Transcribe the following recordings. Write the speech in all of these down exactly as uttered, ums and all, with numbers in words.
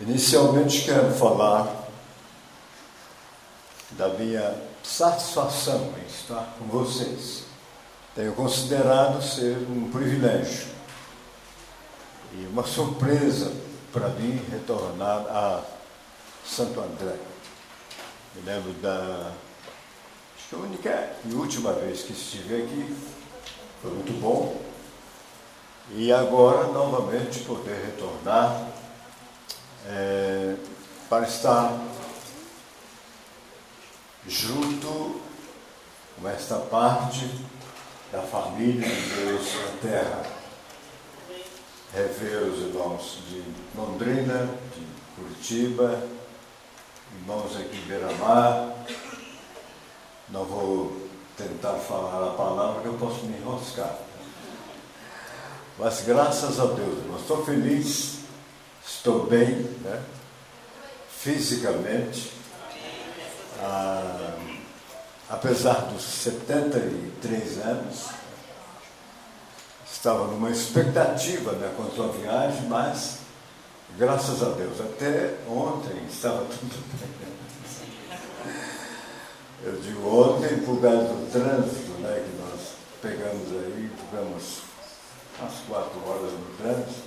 Inicialmente quero falar da minha satisfação em estar com vocês. Tenho considerado ser um privilégio e uma surpresa para mim retornar a Santo André. Me lembro da acho que a única e última vez que estive aqui, foi muito bom, e agora novamente poder retornar é, para estar junto com esta parte da família de Deus na terra. Rever os irmãos de Londrina, de Curitiba, irmãos aqui em Beira-Mar. Não vou tentar falar a palavra que eu posso me enroscar. Mas graças a Deus, eu estou feliz, estou bem, né? Fisicamente. Ah, apesar dos setenta e três anos, estava numa expectativa, né, quanto à viagem, mas graças a Deus, até ontem estava tudo bem. Eu digo ontem por causa do trânsito, né, que nós pegamos aí, ficamos umas quatro horas no trânsito,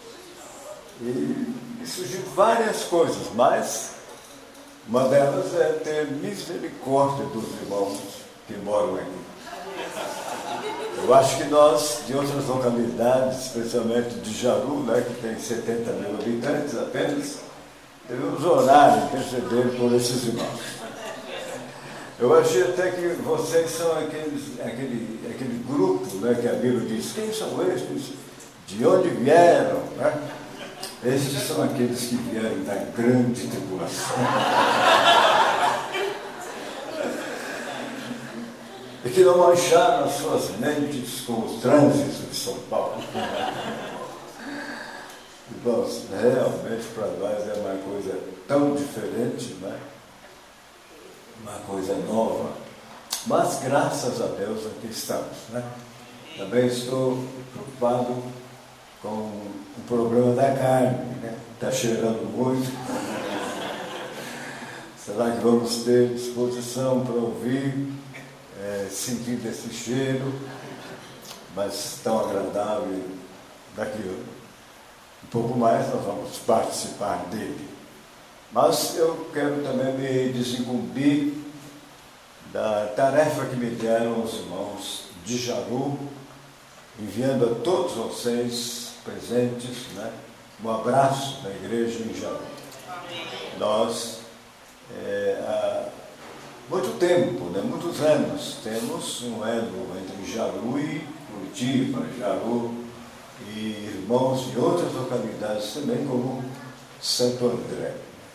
e, e surgiram várias coisas, mas uma delas é ter misericórdia dos irmãos que moram aqui. Eu acho que nós, de outras localidades, especialmente de Jaru, né, que tem setenta mil habitantes apenas, devemos orar e interceder por esses irmãos. Eu achei até que vocês são aqueles, aquele, aquele grupo, né, que a Bíblia diz, quem são estes? De onde vieram? Né? Estes são aqueles que vieram da grande tribulação. E que não mancharam as suas mentes com os trânsitos de São Paulo. Irmãos, realmente para nós é uma coisa tão diferente, né? Uma coisa nova. Mas graças a Deus aqui estamos, né? Também estou preocupado com o problema da carne, né? Está cheirando muito. Será que vamos ter disposição para ouvir, é, sentir desse cheiro, mas tão agradável, daqui um pouco mais nós vamos participar dele. Mas eu quero também me desincumbir da tarefa que me deram os irmãos de Jaru, enviando a todos vocês presentes, né, um abraço da igreja em Jaru. Nós, é, há muito tempo, né, muitos anos, temos um elo entre Jaru e Curitiba, Jaru e irmãos de outras localidades também, como Santo André.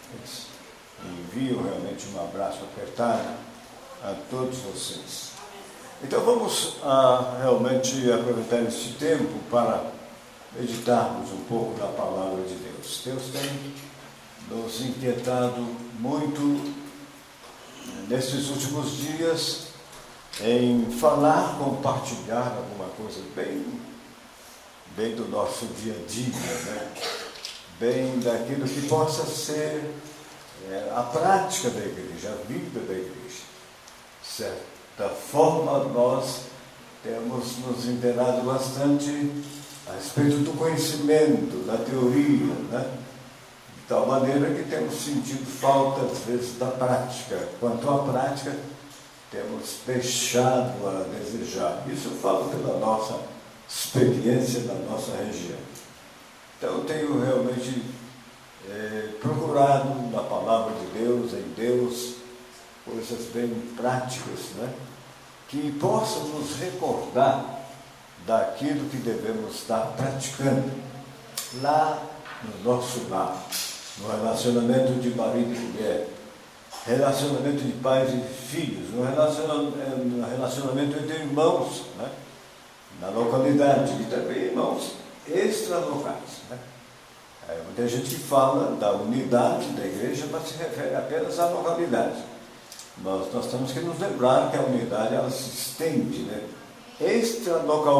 Envio realmente um abraço apertado a todos vocês. Então vamos ah, realmente aproveitar este tempo para meditarmos um pouco da palavra de Deus. Deus tem nos inquietado muito nesses últimos dias em falar, compartilhar alguma coisa bem, bem do nosso dia a dia, né? Bem daquilo que possa ser é, a prática da igreja, a vida da igreja. De certa forma, nós temos nos inteirado bastante a respeito do conhecimento, da teoria, né? De tal maneira que temos sentido falta, às vezes, da prática. Quanto à prática, temos deixado a desejar. Isso eu falo pela nossa experiência da nossa região. Então, eu tenho realmente é, procurado na palavra de Deus, em Deus, coisas bem práticas, né, que possam nos recordar daquilo que devemos estar praticando lá no nosso lar, no relacionamento de marido e mulher, relacionamento de pais e filhos, no relacionamento, no relacionamento entre irmãos, né, na localidade, e também irmãos extralocais, né? É, muita gente que fala da unidade da igreja, mas se refere apenas à localidade. Mas nós temos que nos lembrar que a unidade ela se estende, né,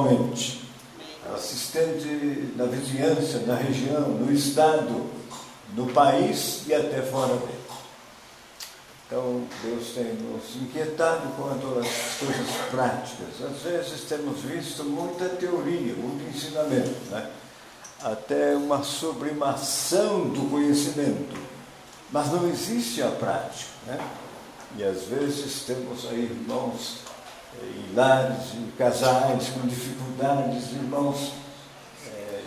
extralocalmente. Ela se estende na vizinhança, na região, no estado, no país e até fora dele. Então, Deus tem nos inquietado quanto às coisas práticas. Às vezes temos visto muita teoria, muito ensinamento, né? Até uma sublimação do conhecimento, mas não existe a prática, né? E às vezes temos aí irmãos e lares e casais com dificuldades, irmãos é,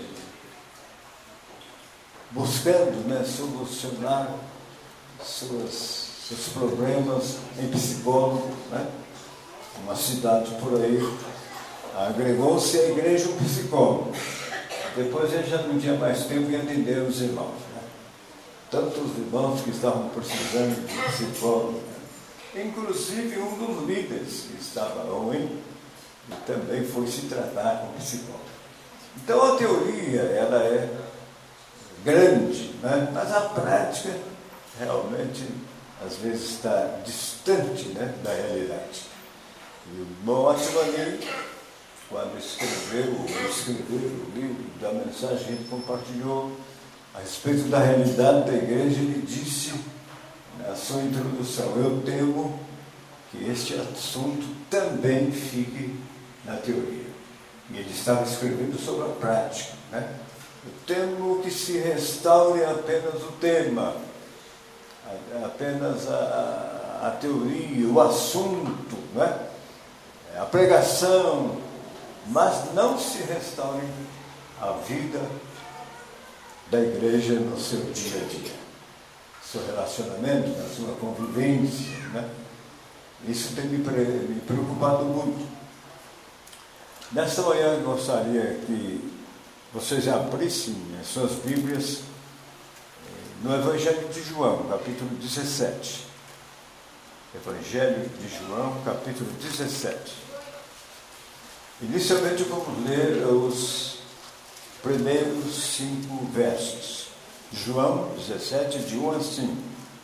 buscando, né, solucionar suas, seus problemas em psicólogo, né? Uma cidade por aí agregou-se à igreja um psicólogo. Depois ele já não tinha mais tempo de atender os irmãos, né? Tantos irmãos que estavam precisando de psicólogo, né? Inclusive um dos líderes que estava ruim e também foi se tratar com psicólogo. Então a teoria ela é grande, né? Mas a prática realmente às vezes está distante, né, da realidade. E o irmão Atmani, quando escreveu, escreveu o livro da mensagem que ele compartilhou a respeito da realidade da igreja, ele disse na sua introdução: eu temo que este assunto também fique na teoria. E ele estava escrevendo sobre a prática, né? Eu temo que se restaure apenas o tema, apenas a, a, a teoria, o assunto, né? A pregação, mas não se restaure a vida da igreja no seu dia a dia, seu relacionamento, na sua convivência, né? Isso tem me, me preocupado muito. Nesta manhã eu gostaria que vocês abrissem as suas Bíblias no Evangelho de João, capítulo dezessete. Evangelho de João, capítulo dezessete. Inicialmente vamos ler os primeiros cinco versos. João dezessete, de um a cinco.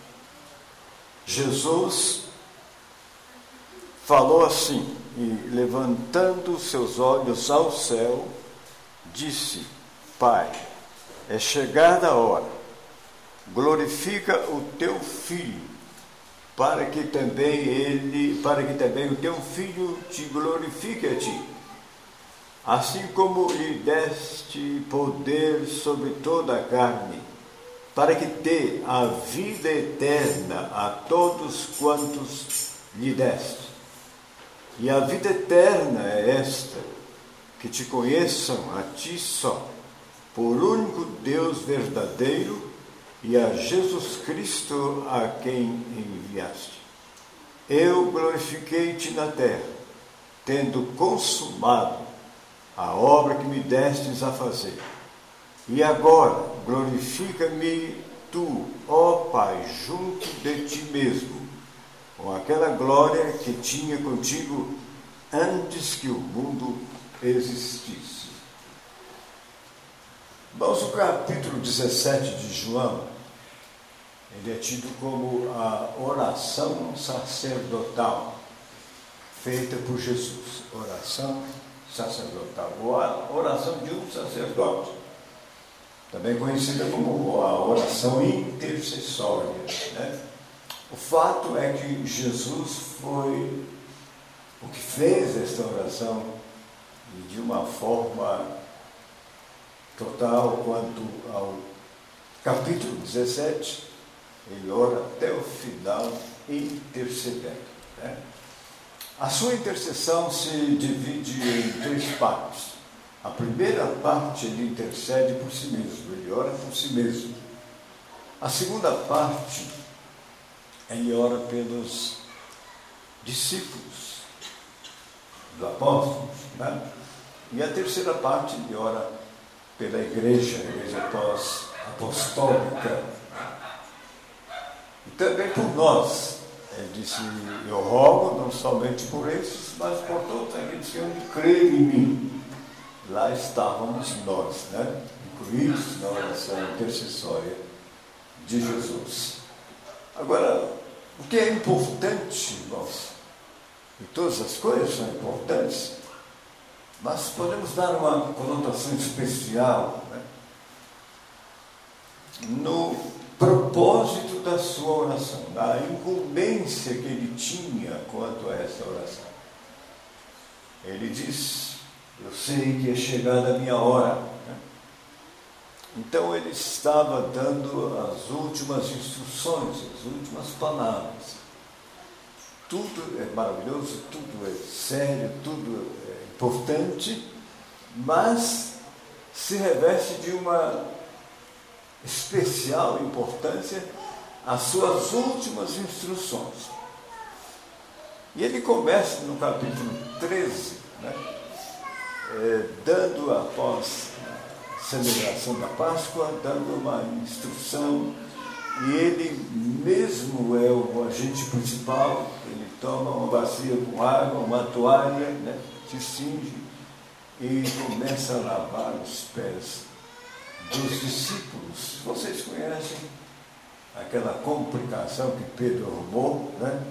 Jesus falou assim, e levantando seus olhos ao céu, disse: Pai, é chegada a hora, glorifica o teu filho, para que também ele, para que também o teu filho te glorifique a ti. Assim como lhe deste poder sobre toda a carne, para que dê a vida eterna a todos quantos lhe deste. E a vida eterna é esta, que te conheçam a ti só, por único Deus verdadeiro, e a Jesus Cristo a quem enviaste. Eu glorifiquei-te na terra, tendo consumado a obra que me destes a fazer. E agora glorifica-me tu, ó Pai, junto de ti mesmo, com aquela glória que tinha contigo antes que o mundo existisse. Irmãos, o capítulo dezessete de João, ele é tido como a oração sacerdotal feita por Jesus. Oração sacerdotal, ou a oração de um sacerdote, também conhecida como a oração intercessória, né? O fato é que Jesus foi o que fez esta oração, e de uma forma total, quanto ao capítulo dezessete, ele ora até o final intercedendo, né? A sua intercessão se divide em três partes. A primeira parte, ele intercede por si mesmo, ele ora por si mesmo. A segunda parte, ele ora pelos discípulos, dos apóstolos, né? E a terceira parte, ele ora pela igreja, a igreja pós-apostólica. E também por nós. Ele disse: eu rogo não somente por esses, mas por todos aqueles que hão de crer em mim. Lá estávamos nós, né? Incluídos na oração intercessória de Jesus. Agora, o que é importante, irmãos, e todas as coisas são importantes, mas podemos dar uma conotação especial, né? no propósito da sua oração, da incumbência que ele tinha quanto a essa oração. Ele diz: eu sei que é chegada a minha hora. Então ele estava dando as últimas instruções, as últimas palavras. Tudo é maravilhoso, tudo é sério, tudo é importante, mas se reveste de uma especial importância as suas últimas instruções. E ele começa no capítulo treze, né, é, dando, após a celebração da Páscoa, dando uma instrução, e ele mesmo é o agente principal. Ele toma uma bacia com água, uma toalha, né, se cinge e começa a lavar os pés dos discípulos. Vocês conhecem aquela complicação que Pedro arrumou, né?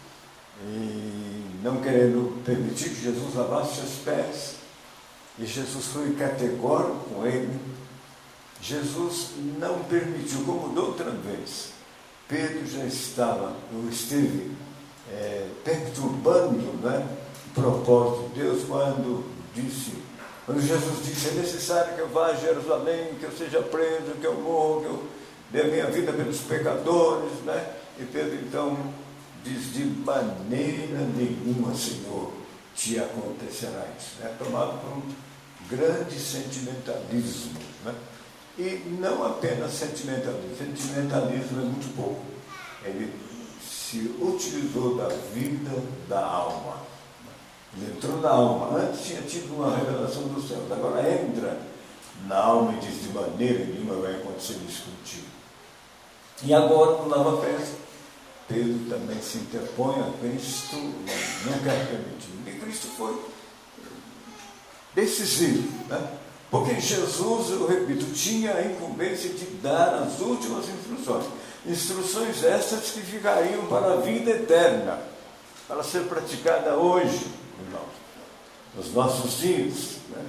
E não querendo permitir que Jesus lavasse seus pés, e Jesus foi categórico com ele. Jesus não permitiu, como da outra vez. Pedro já estava, ou esteve é, perturbando, né, o propósito de Deus quando disse, quando Jesus disse: é necessário que eu vá a Jerusalém, que eu seja preso, que eu morra, que eu dê a minha vida pelos pecadores, né? E Pedro então diz: de maneira nenhuma, Senhor, te acontecerá isso. É tomado por um grande sentimentalismo, né? E não apenas sentimentalismo, sentimentalismo é muito pouco. Ele se utilizou da vida da alma. Ele entrou na alma. Antes tinha tido uma revelação dos céus, agora entra na alma e diz: de maneira nenhuma vai acontecer isso contigo. E agora, no lava-pés, Pedro também se interpõe a Cristo, não quer permitir. E Cristo foi decisivo, né? Porque Jesus, eu repito, tinha a incumbência de dar as últimas instruções. Instruções estas que ficariam para a vida eterna, para ser praticada hoje, irmãos, nos nossos dias, né?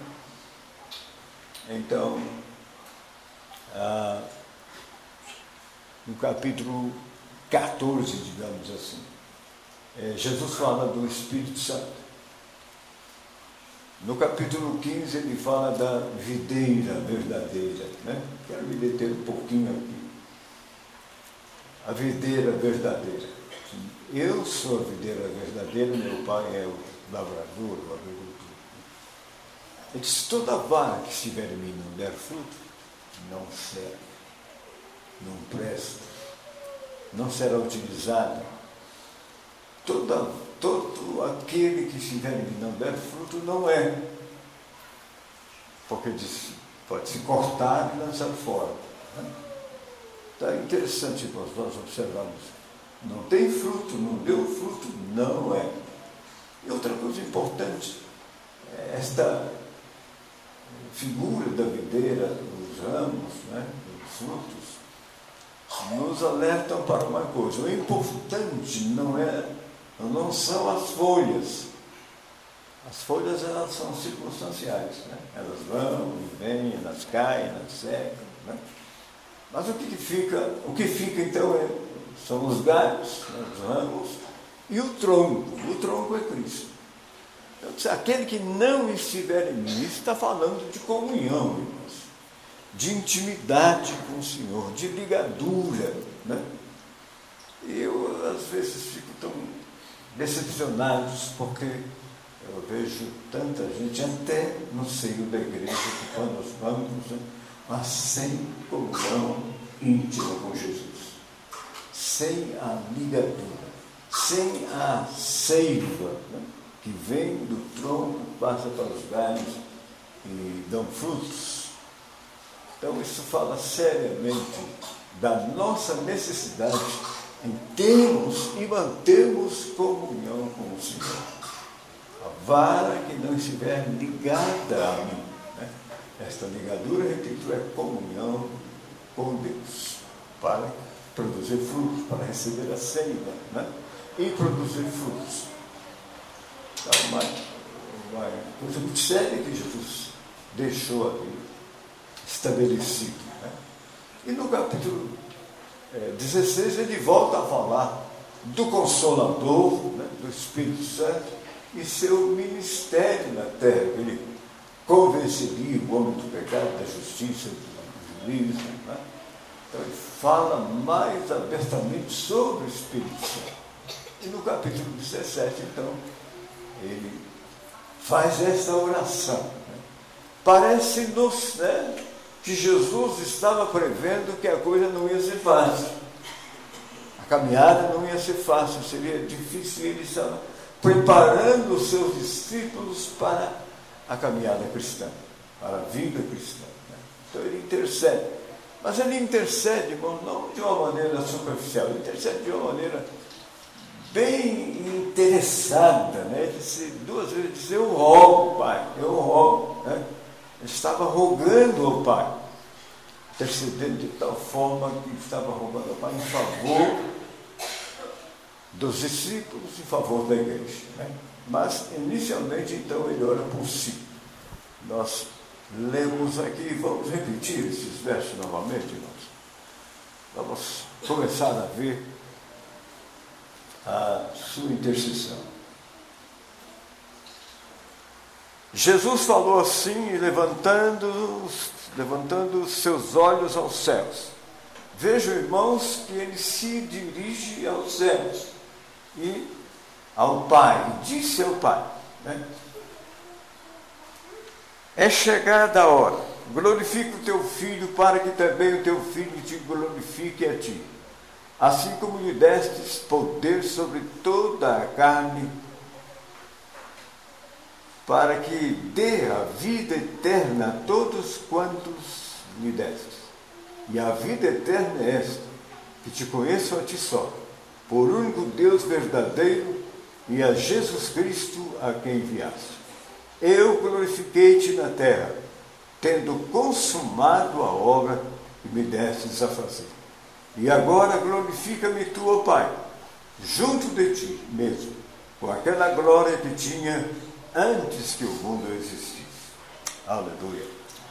Então, ah, no capítulo catorze, digamos assim, é, Jesus fala do Espírito Santo. No capítulo quinze ele fala da videira verdadeira, né? Quero me deter um pouquinho aqui. A videira verdadeira. Eu sou a videira verdadeira, meu pai é o lavrador, o agricultor. Ele diz: toda vara que estiver em mim não der fruto, não serve, não presta, não será utilizada. Toda, todo aquele que estiver em mim não der fruto, não é. Porque diz, pode se cortar e lançar fora. Está interessante para nós observarmos. Não tem fruto, não deu fruto, não é. E outra coisa importante, esta figura da videira, os ramos, né, os frutos, nos alertam para uma coisa. O importante não é, não são as folhas. As folhas, elas são circunstanciais, né? Elas vão e vêm, elas caem, elas secam, né? Mas o que fica, o que fica então é, são os galhos, né, os ramos e o tronco. O tronco é Cristo. Então, aquele que não estiver em mim, está falando de comunhão, irmãos, de intimidade com o Senhor, de ligadura, né? E eu, às vezes, fico tão decepcionado, porque eu vejo tanta gente, até no seio da igreja, que quando nós vamos, né, mas sem comunhão íntima com Jesus, sem a ligadura, sem a seiva, né, que vem do tronco, passa para os galhos e dão frutos. Então isso fala seriamente da nossa necessidade em termos e mantermos comunhão com o Senhor. A vara que não estiver ligada a mim, né? Esta ligadura, repito, é comunhão com Deus, para produzir frutos, para receber a seiva, né? E produzir frutos. Então, uma, uma coisa muito séria que Jesus deixou ali estabelecido, né? E no capítulo é, dezesseis ele volta a falar do Consolador, né, do Espírito Santo, e seu ministério na terra. Ele convenceria o homem do pecado, da justiça, do juízo. Né? Então ele fala mais abertamente sobre o Espírito Santo. E no capítulo dezessete, então, ele faz essa oração. Né? Parece-nos, né, que Jesus estava prevendo que a coisa não ia ser fácil. A caminhada não ia ser fácil, seria difícil. Ele estava preparando os seus discípulos para a caminhada cristã, para a vida cristã. Né? Então ele intercede. Mas ele intercede, irmão, não de uma maneira superficial, ele intercede de uma maneira bem interessada. Né? Ele disse, duas vezes, ele disse, eu rogo, Pai, eu rogo. Né? Ele estava rogando ao Pai, intercedendo de tal forma que estava rogando ao Pai em favor dos discípulos, em favor da igreja. Né? Mas, inicialmente, então, ele ora por si. Nós lemos aqui, vamos repetir esses versos novamente, irmãos. Vamos começar a ver a sua intercessão. Jesus falou assim, levantando, levantando os seus olhos aos céus. Vejam, irmãos, que ele se dirige aos céus e ao Pai, e disse ao Pai, né? É chegada a hora, glorifica o teu filho, para que também o teu filho te glorifique a ti, assim como lhe destes poder sobre toda a carne, para que dê a vida eterna a todos quantos lhe destes. E a vida eterna é esta, que te conheçam a ti só, por único Deus verdadeiro, e a Jesus Cristo a quem enviaste. Eu glorifiquei-te na terra, tendo consumado a obra que me destes a fazer. E agora glorifica-me tu, ó Pai, junto de ti mesmo, com aquela glória que tinha antes que o mundo existisse. Aleluia.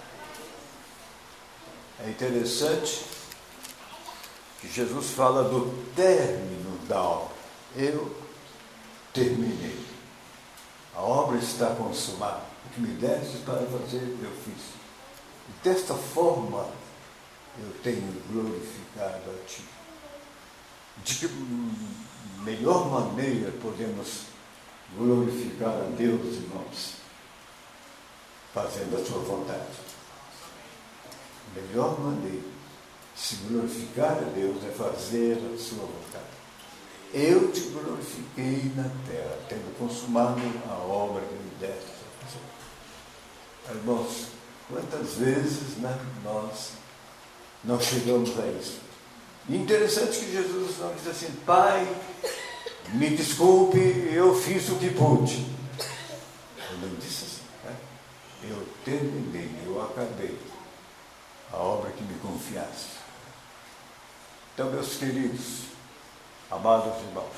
É interessante que Jesus fala do término da obra. Eu terminei. A obra está consumada. O que me deste para fazer, eu fiz. E desta forma, eu tenho glorificado a ti. De que melhor maneira podemos glorificar a Deus, irmãos? Fazendo a sua vontade. A melhor maneira de se glorificar a Deus é fazer a sua vontade. Eu te glorifiquei na terra, tendo consumado a obra que me deste a fazer. Irmãos, quantas vezes, né, nós não chegamos a isso? E interessante que Jesus não diz assim, Pai, me desculpe, eu fiz o que pude. Ele não disse assim, né? Eu terminei, eu acabei a obra que me confiaste. Então, meus queridos, amados irmãos,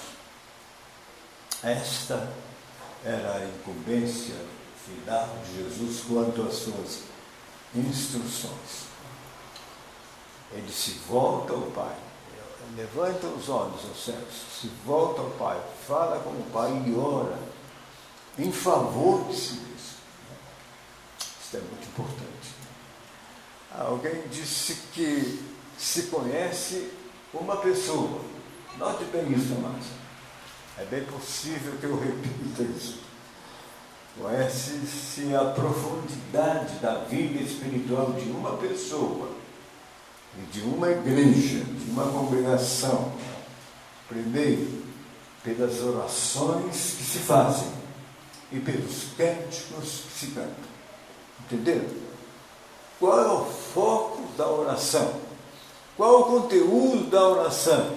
esta era a incumbência final de Jesus quanto às suas instruções. Ele se volta ao Pai, levanta os olhos aos céus, se volta ao Pai, fala com o Pai e ora em favor de si mesmo. Isso é muito importante. Alguém disse que se conhece uma pessoa. Note bem isso, amados. É bem possível que eu repita isso. Conhece-se a profundidade da vida espiritual de uma pessoa e de uma igreja, de uma congregação. Primeiro, pelas orações que se fazem e pelos cânticos que se cantam. Entenderam? Qual é o foco da oração? Qual é o conteúdo da oração?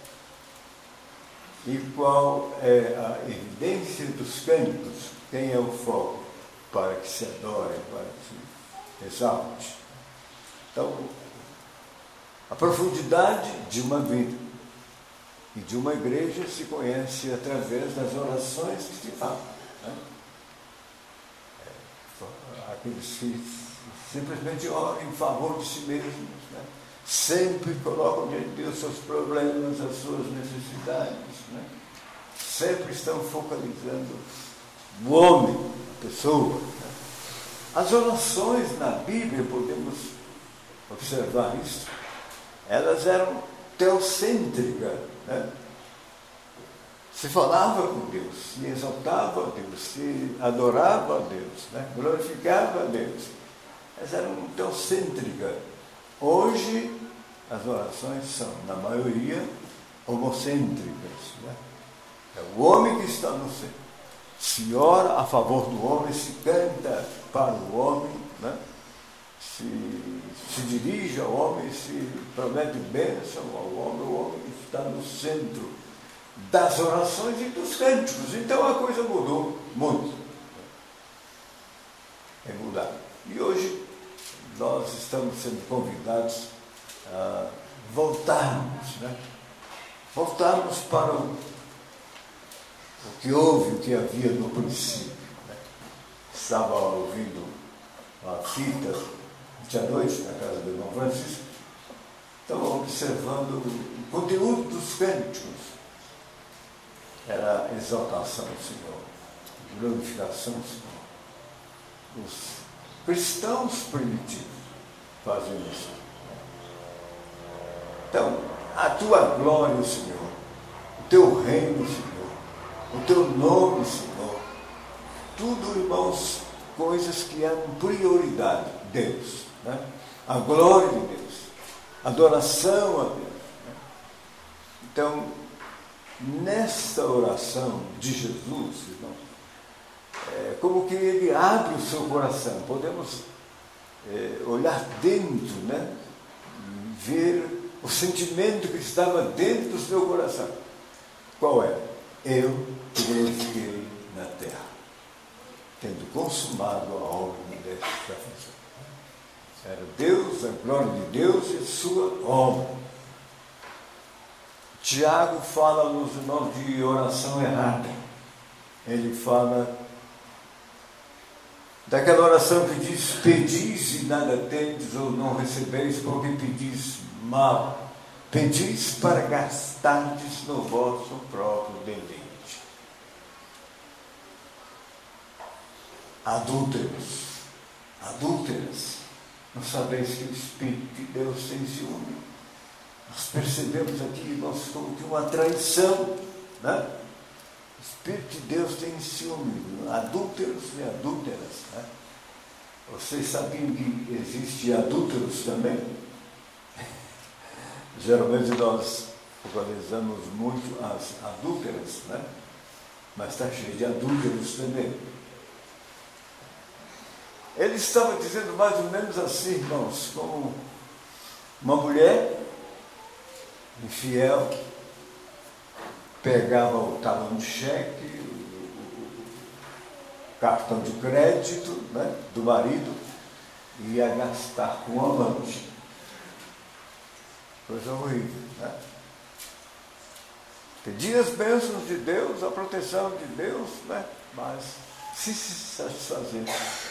E qual é a evidência dos cânticos? Quem é o foco? Para que se adore, para que se exalte. Então, a profundidade de uma vida e de uma igreja se conhece através das orações que se fazem. Né? É, aqueles que simplesmente oram em favor de si mesmos, né? sempre colocam diante de Deus seus problemas, as suas necessidades, né? Sempre estão focalizando o homem, a pessoa. Né? As orações na Bíblia, podemos observar isso, elas eram teocêntricas, né? Se falava com Deus, se exaltava a Deus, se adorava a Deus, né? Glorificava a Deus. Elas eram teocêntricas. Hoje, as orações são, na maioria, homocêntricas. Né? É o homem que está no centro. Se ora a favor do homem, se canta para o homem, né? se, se dirige ao homem, se promete bênção ao homem, o homem está no centro das orações e dos cânticos. Então a coisa mudou muito. É mudar. E hoje nós estamos sendo convidados a voltarmos, né? Voltarmos para o, o que houve, o que havia no princípio. Né? Estava ouvindo uma fita de à noite na casa do irmão Francisco, estava observando o conteúdo dos cânticos. Era exaltação ao Senhor, glorificação ao Senhor. Os cristãos primitivos fazem isso. Então, a tua glória, Senhor, o teu reino, Senhor, o teu nome, Senhor, tudo, irmãos, coisas que eram prioridade. Deus, né? A glória de Deus, adoração a Deus. Né? Então, nesta oração de Jesus, irmão, é como que ele abre o seu coração. Podemos é, olhar dentro, né? Ver o sentimento que estava dentro do seu coração. Qual é? Eu te glorifiquei na terra, tendo consumado a obra desta função. Era Deus, a glória de Deus e sua obra. Tiago fala nos irmãos de oração errada. Ele fala daquela oração que diz: pedis e nada tendes, ou não recebeis, porque pedis mal. Pedis para gastardes no vosso próprio deleite. Adúlteros, adúlteras, não sabeis que o Espírito de Deus tem ciúme? Nós percebemos aqui, irmãos, como que uma traição, né? O Espírito de Deus tem ciúme, adúlteros e adúlteras, né? Vocês sabiam que existem adúlteros também? Geralmente nós focalizamos muito as adúlteras, né? Mas está cheio de adúlteros também. Ele estava dizendo mais ou menos assim, irmãos, como uma mulher infiel pegava o talão de cheque, o cartão de crédito, né, do marido, e ia gastar com o amante. Coisa horrível, né? Pedia as bênçãos de Deus, a proteção de Deus, né? Mas se satisfazer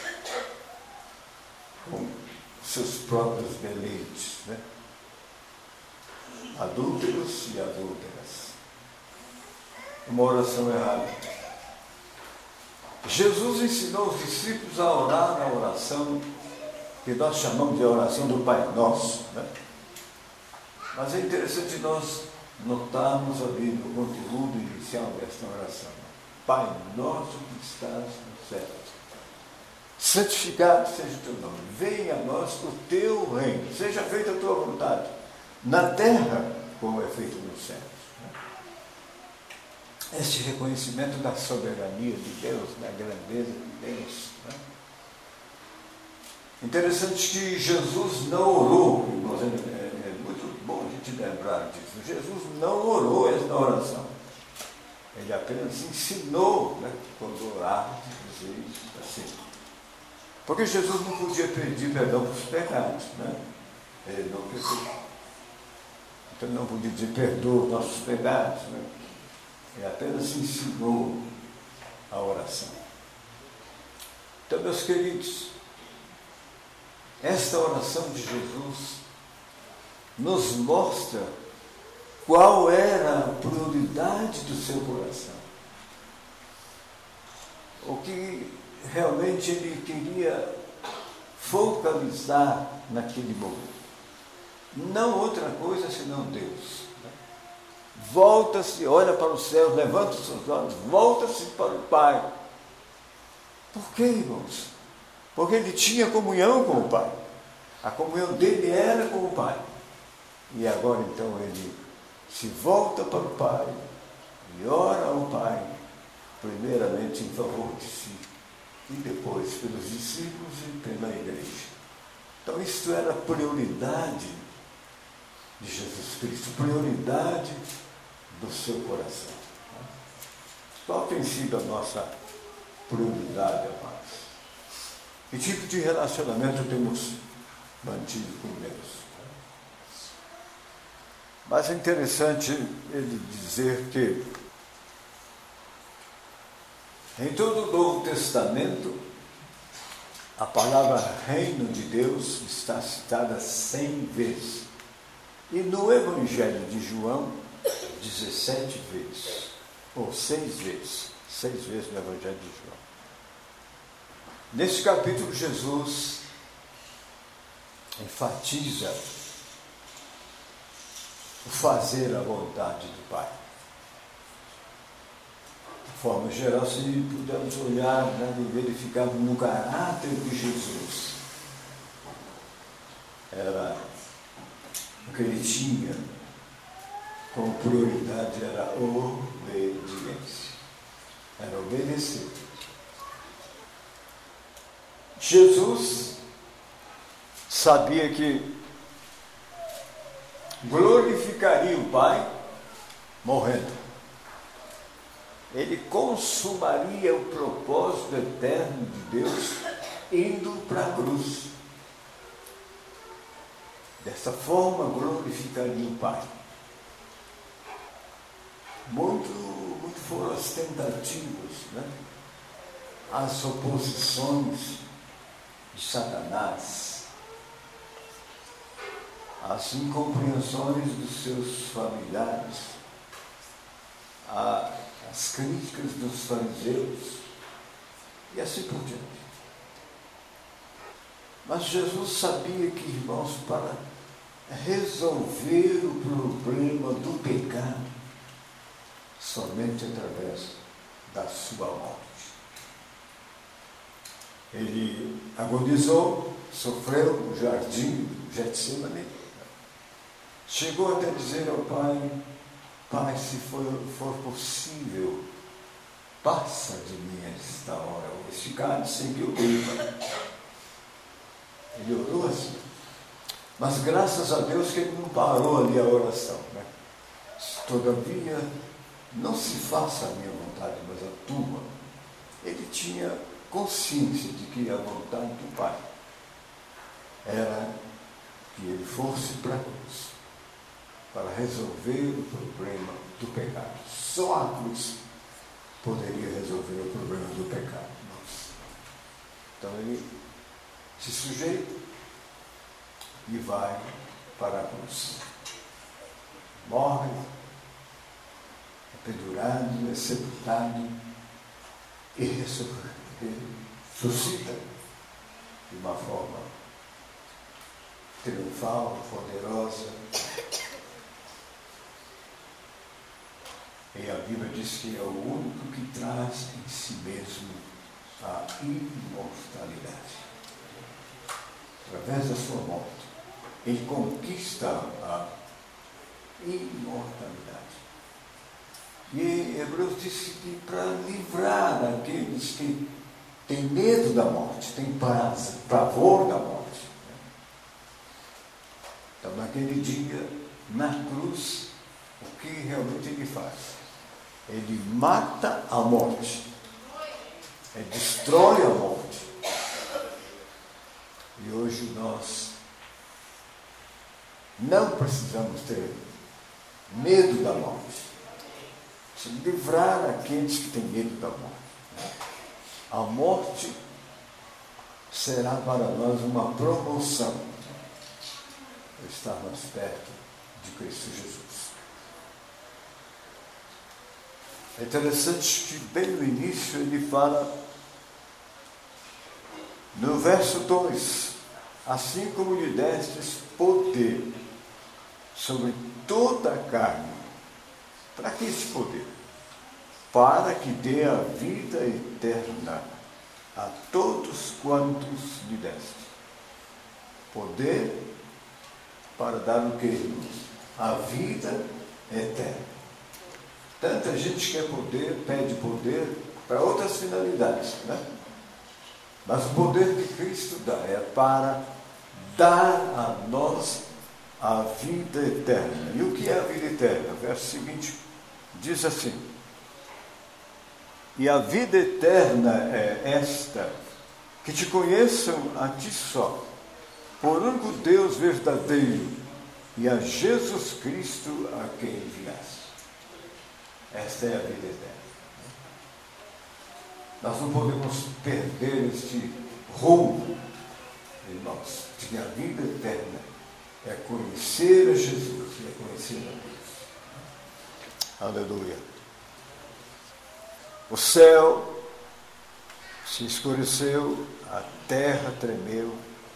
com seus próprios deleites, né? Adúlteros e adúlteras. Uma oração errada. Jesus ensinou os discípulos a orar na oração que nós chamamos de oração do Pai Nosso, né? Mas é interessante nós notarmos ali no conteúdo inicial desta oração: Pai Nosso que estás nos céus, santificado seja o teu nome, venha a nós o teu reino, seja feita a tua vontade, na terra como é feito nos céus. Este reconhecimento da soberania de Deus, da grandeza de Deus. Né? Interessante que Jesus não orou, irmãos, é, é muito bom a gente lembrar disso. Jesus não orou esta oração. Ele apenas ensinou, né, quando orar, dizer isso assim. Porque Jesus não podia pedir perdão para os pecados, né? Ele não pediu. Então ele não podia dizer perdoa os nossos pecados, né? Ele apenas ensinou a oração. Então, meus queridos, esta oração de Jesus nos mostra qual era a prioridade do seu coração. O que realmente ele queria focalizar naquele momento. Não outra coisa senão Deus. Volta-se, olha para o céu, levanta os seus olhos, volta-se para o Pai. Por quê, irmãos? Porque ele tinha comunhão com o Pai. A comunhão dele era com o Pai. E agora então ele se volta para o Pai e ora ao Pai, primeiramente em favor de si, e depois pelos discípulos e pela igreja. Então isto era a prioridade de Jesus Cristo, prioridade do seu coração. Qual tem sido a nossa prioridade, amados? Que tipo de relacionamento temos mantido com Deus? Mas é interessante ele dizer que em todo o Novo Testamento a palavra reino de Deus está citada cem vezes. E no Evangelho de João, dezessete vezes, ou seis vezes, seis vezes no Evangelho de João. Nesse capítulo, Jesus enfatiza o fazer a vontade do Pai. De forma geral, se pudermos olhar, né, e verificar no caráter de Jesus, era o que ele tinha como prioridade, era a obediência, era obedecer. Jesus sabia que glorificaria o Pai morrendo. Ele consumaria o propósito eterno de Deus indo para a cruz. Dessa forma glorificaria o Pai. Muito, muito foram as tentativas, né? As oposições de Satanás, as incompreensões dos seus familiares, a, as críticas dos fariseus e assim por diante. Mas Jesus sabia que, irmãos, para resolver o problema do pecado, somente através da sua morte. Ele agonizou, sofreu no jardim do Getsemane, chegou até dizer ao Pai: Pai, se for, for possível, passa de mim esta hora, ou este cálice sem que eu beba. Ele orou assim. Mas graças a Deus que ele não parou ali a oração, né? Todavia, não se faça a minha vontade, mas a tua. Ele tinha consciência de que a vontade do Pai era que ele fosse para a cruz, para resolver o problema do pecado. Só a cruz poderia resolver o problema do pecado. Nossa. Então ele se sujeita e vai para a cruz. Morre, é pendurado, é sepultado e ressuscita de uma forma triunfal, poderosa. E a Bíblia diz que é o único que traz em si mesmo a imortalidade. Através da sua morte, ele conquista a imortalidade. E Hebreus disse que para livrar aqueles que têm medo da morte, têm pavor da morte. Então, naquele dia, na cruz, o que realmente ele faz? Ele mata a morte, ele destrói a morte. E hoje nós não precisamos ter medo da morte. Se livrar aqueles que têm medo da morte. A morte será para nós uma promoção. estar mais perto de Cristo Jesus. É interessante que bem no início ele fala, no verso dois, assim como lhe destes poder sobre toda a carne. Para que esse poder? Para que dê a vida eterna a todos quantos lhe deste. Poder para dar o quê? A vida eterna. Tanta gente quer poder, pede poder para outras finalidades, né? Mas o poder que Cristo dá é para dar a nós a vida eterna. E o que é a vida eterna? O verso seguinte diz assim: e a vida eterna é esta, que te conheçam a ti só, por único Deus verdadeiro, e a Jesus Cristo a quem enviaste. Esta é a vida eterna. Nós não podemos perder este rumo, irmãos, de que a vida eterna é conhecer a Jesus e é conhecer a Deus. Aleluia. O céu se escureceu, a terra tremeu,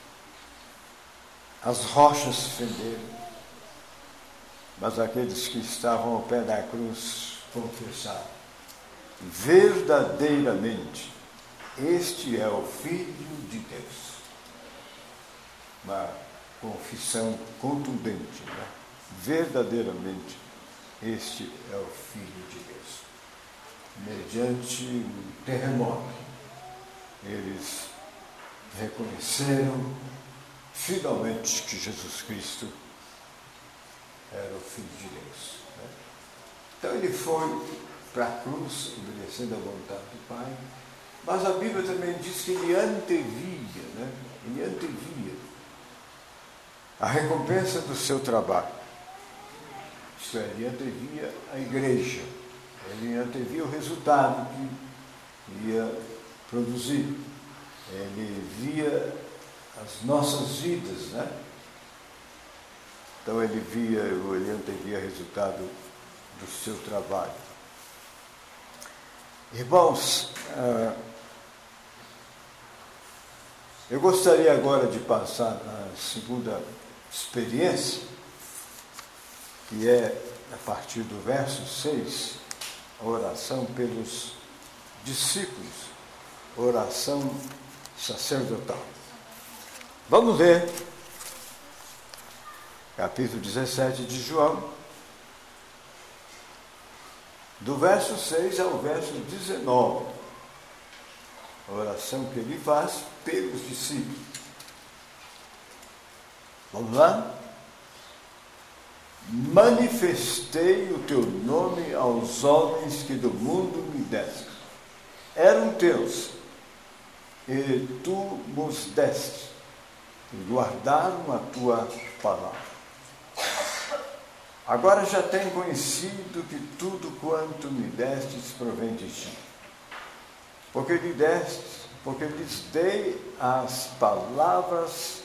as rochas se fenderam, mas aqueles que estavam ao pé da cruz confessaram: verdadeiramente, este é o Filho de Deus. Uma confissão contundente, né? Verdadeiramente, este é o Filho de Deus. Mediante um terremoto, eles reconheceram finalmente que Jesus Cristo era o Filho de Deus. Né? Então ele foi para a cruz, obedecendo à vontade do Pai, mas a Bíblia também diz que ele antevia, né? ele antevia a recompensa do seu trabalho. Isto é, ele antevia a igreja, ele antevia o resultado que ia produzir, ele via as nossas vidas, né? Então ele via, ele antevia o resultado do seu trabalho. Irmãos, eu gostaria agora de passar na segunda experiência, que é a partir do verso seis, a oração pelos discípulos, oração sacerdotal. Vamos ler capítulo dezessete de João, do verso seis ao verso dezenove, a oração que ele faz pelos discípulos. Vamos lá? Manifestei o teu nome aos homens que do mundo me deste. Eram teus, e tu nos deste, e guardaram a tua palavra. Agora já tenho conhecido que tudo quanto me destes provém de ti. Porque lhe deste, porque lhes dei as palavras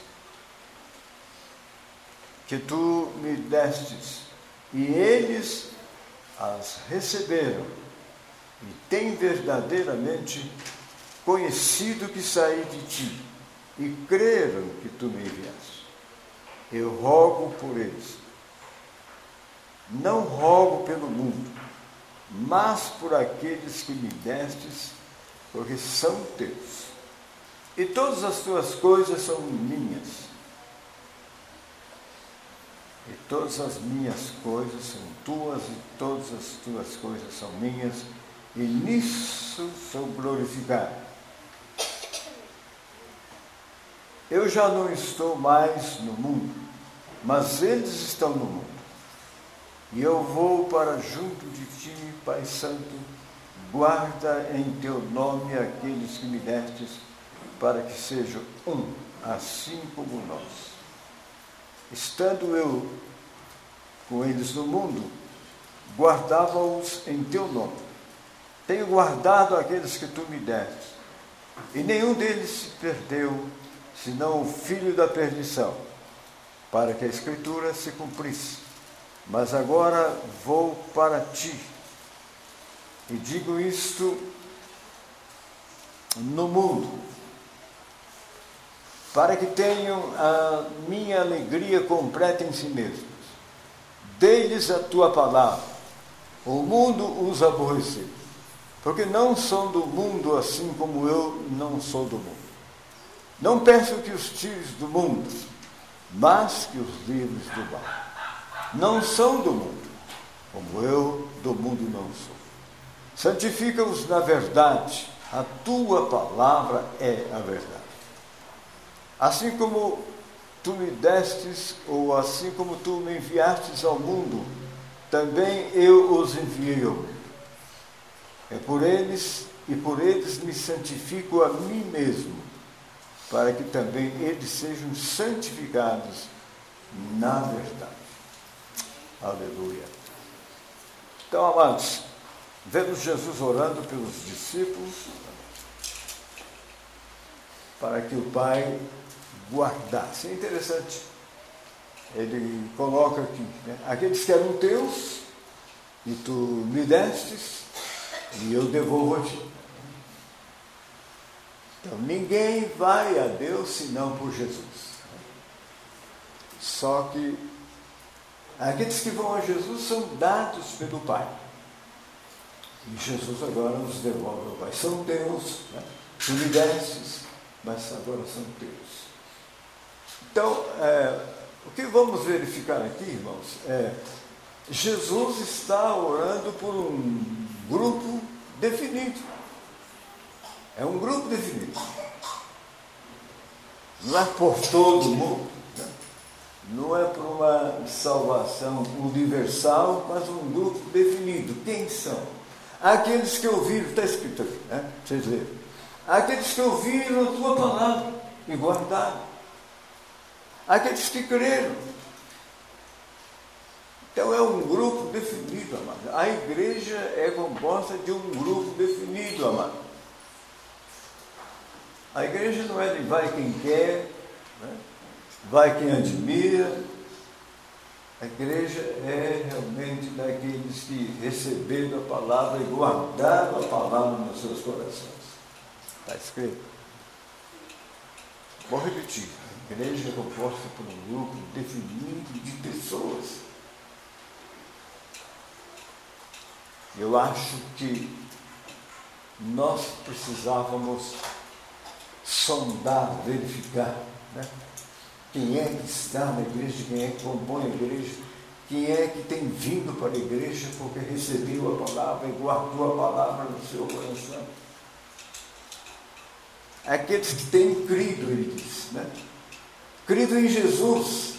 que tu me destes, e eles as receberam, e têm verdadeiramente conhecido que saí de ti, e creram que tu me enviaste. Eu rogo por eles. Não rogo pelo mundo, mas por aqueles que me destes, porque são teus. E todas as tuas coisas são minhas. E todas as minhas coisas são tuas, e todas as tuas coisas são minhas, e nisso sou glorificado. Eu já não estou mais no mundo, mas eles estão no mundo. E eu vou para junto de ti, Pai Santo, guarda em teu nome aqueles que me destes, para que sejam um, assim como nós. Estando eu com eles no mundo, guardava-os em teu nome. Tenho guardado aqueles que tu me deste, e nenhum deles se perdeu, senão o filho da perdição, para que a Escritura se cumprisse. Mas agora vou para ti, e digo isto no mundo, para que tenham a minha alegria completa em si mesmos. Dei-lhes a tua palavra, o mundo os aborreceu, porque não são do mundo assim como eu não sou do mundo. Não peço que os tires do mundo, mas que os livres do mal. Não são do mundo, como eu do mundo não sou. Santifica-os na verdade, a tua palavra é a verdade. Assim como tu me destes, ou assim como tu me enviastes ao mundo, também eu os enviei ao mundo. É por eles, e por eles me santifico a mim mesmo, para que também eles sejam santificados na verdade. Aleluia. Então, amados, vemos Jesus orando pelos discípulos, para que o Pai guardasse. É interessante. Ele coloca aqui, né? Aqueles que eram teus, e tu me destes, e eu devolvo a ti. Então, ninguém vai a Deus senão por Jesus. Só que aqueles que vão a Jesus são dados pelo Pai. E Jesus agora nos devolve ao Pai. São teus, né? Tu me destes, mas agora são teus. Então, é, o que vamos verificar aqui, irmãos, é Jesus está orando por um grupo definido. É um grupo definido. Não é por todo mundo, né? Não é por uma salvação universal, mas um grupo definido. Quem são? Aqueles que ouviram, está escrito aqui, né? Vocês leram. Aqueles que ouviram a tua palavra e guardaram. Aqueles que creram. Então é um grupo definido, amado. A igreja é composta de um grupo definido, amado. A igreja não é de vai quem quer, né? Vai quem admira. A igreja é realmente daqueles que receberam a palavra e guardaram a palavra nos seus corações. Está escrito. Vou repetir. A igreja é composta por um grupo definido de pessoas. Eu acho que nós precisávamos sondar, verificar, né? Quem é que está na igreja, quem é que compõe a igreja, quem é que tem vindo para a igreja porque recebeu a palavra e guardou a palavra no seu coração. Aqueles que têm crido, ele diz, né? Crido em Jesus,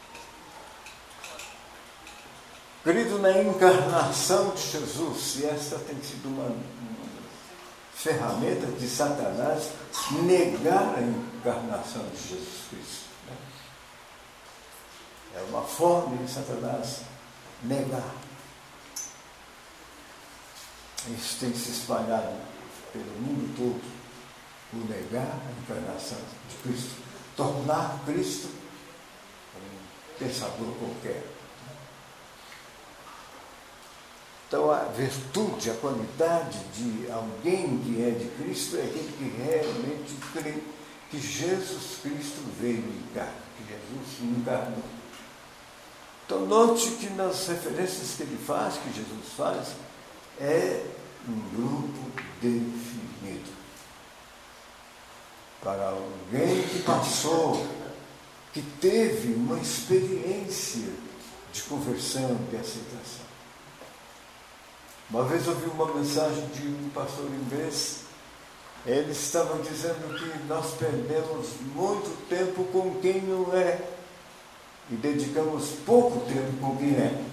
crido na encarnação de Jesus, e esta tem sido uma, uma ferramenta de Satanás negar a encarnação de Jesus Cristo. Né? É uma forma de Satanás negar. Isso tem se espalhado pelo mundo todo, o negar a encarnação de Cristo, tornar Cristo um pensador qualquer. Então, a virtude, a qualidade de alguém que é de Cristo é aquele que realmente crê que Jesus Cristo veio em carne, que Jesus encarnou. Então, note que nas referências que ele faz, que Jesus faz, é um grupo definido. Para alguém que passou, que teve uma experiência de conversão, de aceitação. Uma vez ouvi uma mensagem de um pastor inglês, ele estava dizendo que nós perdemos muito tempo com quem não é e dedicamos pouco tempo com quem é.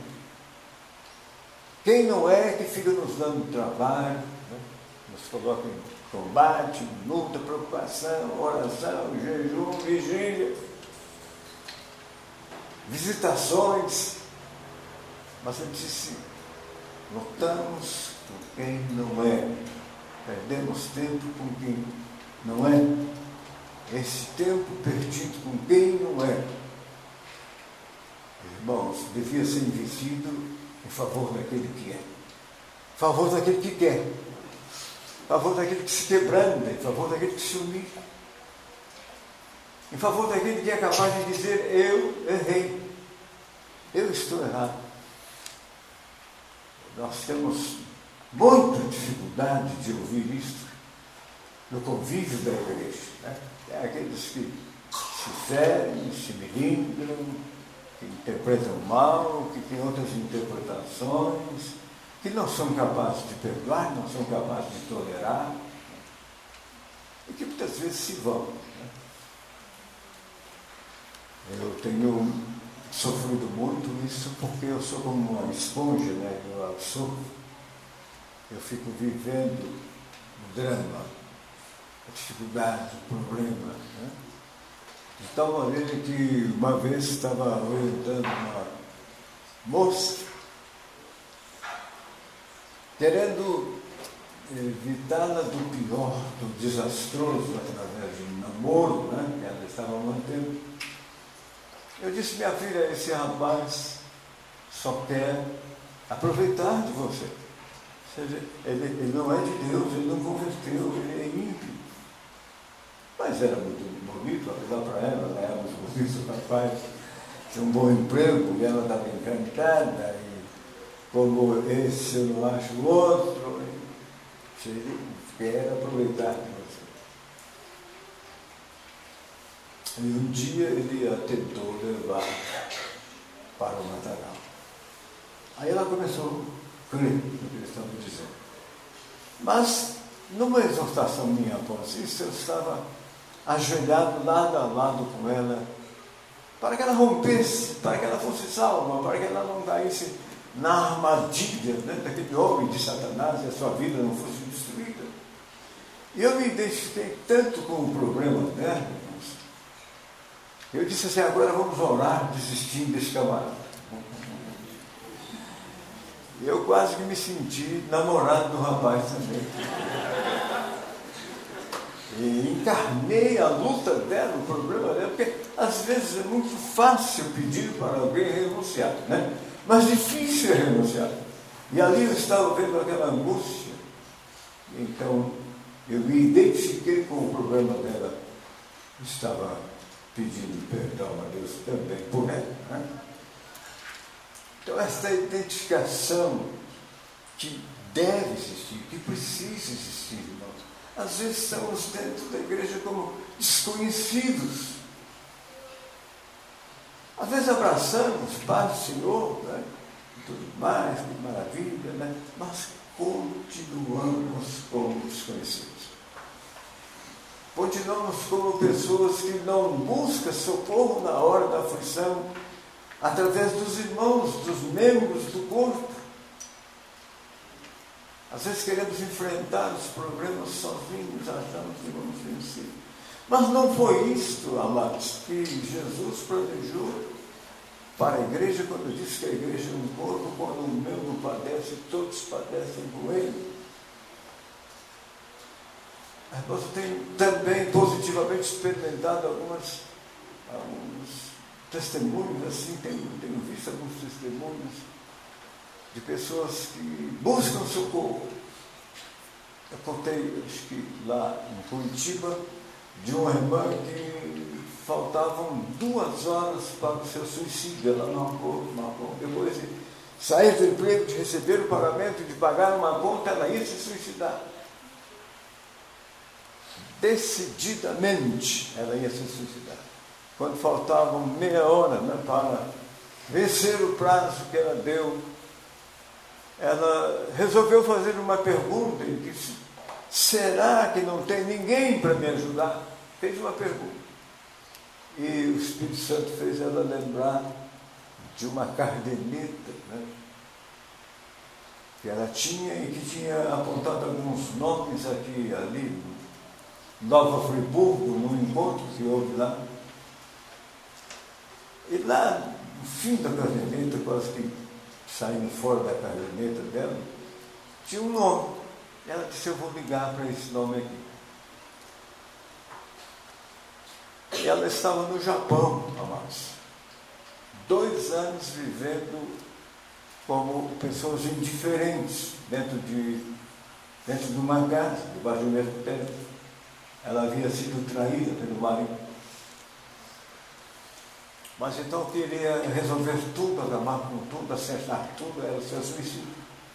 Quem não é que fica nos dando trabalho, né? Nos coloca em combate, luta, preocupação, oração, jejum, vigília, visitações. Mas ele disse, lutamos com quem não é, perdemos tempo com quem não é. Esse tempo perdido com quem não é irmãos, devia ser investido em favor daquele que é, em favor daquele que quer, em favor daquele que se quebranta, em favor daquele que se humilha, em favor daquele que é capaz de dizer: eu errei, eu estou errado. Nós temos muita dificuldade de ouvir isso no convívio da igreja, né? Tem aqueles que se ferem, se melindram, que interpretam mal, que têm outras interpretações, que não são capazes de perdoar, não são capazes de tolerar, e que muitas vezes se vão, né? Eu tenho sofrido muito isso porque eu sou como uma esponja, né? Eu absorvo, eu fico vivendo o drama, a dificuldade, o problema, né? De tal maneira que uma vez estava orientando uma moça, querendo evitá-la do pior, do desastroso, através de um namoro, né, que ela estava mantendo. Eu disse: minha filha, esse rapaz só quer aproveitar de você. Ou seja, ele, ele não é de Deus, ele não converteu, ele é ímpio. Mas era muito bonito, apesar para ela, ela era muito bonito, o rapaz tinha um bom emprego, e ela estava encantada, e como esse eu não acho o outro, e ele quer aproveitar de você. E um dia ele a tentou levar para o matagal. Aí ela começou a crer no que eles estavam dizendo. Mas, numa exortação minha após isso, eu estava ajoelhado lado a lado com ela, para que ela rompesse, para que ela fosse salva, para que ela não caísse na armadilha, né, daquele homem de Satanás e a sua vida não fosse destruída. E eu me identifiquei tanto com o problema dela, eu disse assim: agora vamos orar, desistindo desse camarada. E eu quase que me senti namorado do rapaz também. E encarnei a luta dela, o problema dela, porque às vezes é muito fácil pedir para alguém renunciar, né? Mas difícil é renunciar. E ali eu estava vendo aquela angústia. Então eu me identifiquei com o problema dela. Estava pedindo perdão a Deus também por ela, né? Então esta identificação que deve existir, que precisa existir, irmãos. Às vezes estamos dentro da igreja como desconhecidos. Às vezes abraçamos, Pai do Senhor, né? E tudo mais, que maravilha, né? Mas continuamos como desconhecidos. Continuamos como pessoas que não buscam socorro na hora da aflição, através dos irmãos, dos membros do corpo. Às vezes queremos enfrentar os problemas sozinhos, achamos que vamos vencer. Mas não foi isto, amados, que Jesus planejou para a igreja, quando disse que a igreja é um corpo, quando um membro padece, todos padecem com ele. Nós temos também positivamente experimentado algumas, alguns testemunhos, assim, tenho, tenho visto alguns testemunhos de pessoas que buscam socorro. Eu contei, acho que lá em Curitiba, de uma irmã que faltavam duas horas para o seu suicídio. Ela marcou, marcou. Depois de sair do emprego, de receber o pagamento, de pagar uma conta, ela ia se suicidar. Decididamente ela ia se suicidar. Quando faltavam meia hora, né, para vencer o prazo que ela deu, ela resolveu fazer uma pergunta e disse: será que não tem ninguém para me ajudar? Fez uma pergunta. E o Espírito Santo fez ela lembrar de uma caderneta, né, que ela tinha e que tinha apontado alguns nomes aqui e ali, Nova Friburgo, num encontro que houve lá. E lá, no fim da caderneta, quase que saindo fora da caderneta dela, tinha um nome. Ela disse: eu vou ligar para esse nome aqui. E ela estava no Japão, amados. dois anos vivendo como pessoas indiferentes dentro de, dentro de uma casa, debaixo do mesmo teto. Ela havia sido traída pelo marido. Mas então queria resolver tudo, acabar com tudo, acertar tudo, era o seu suicídio.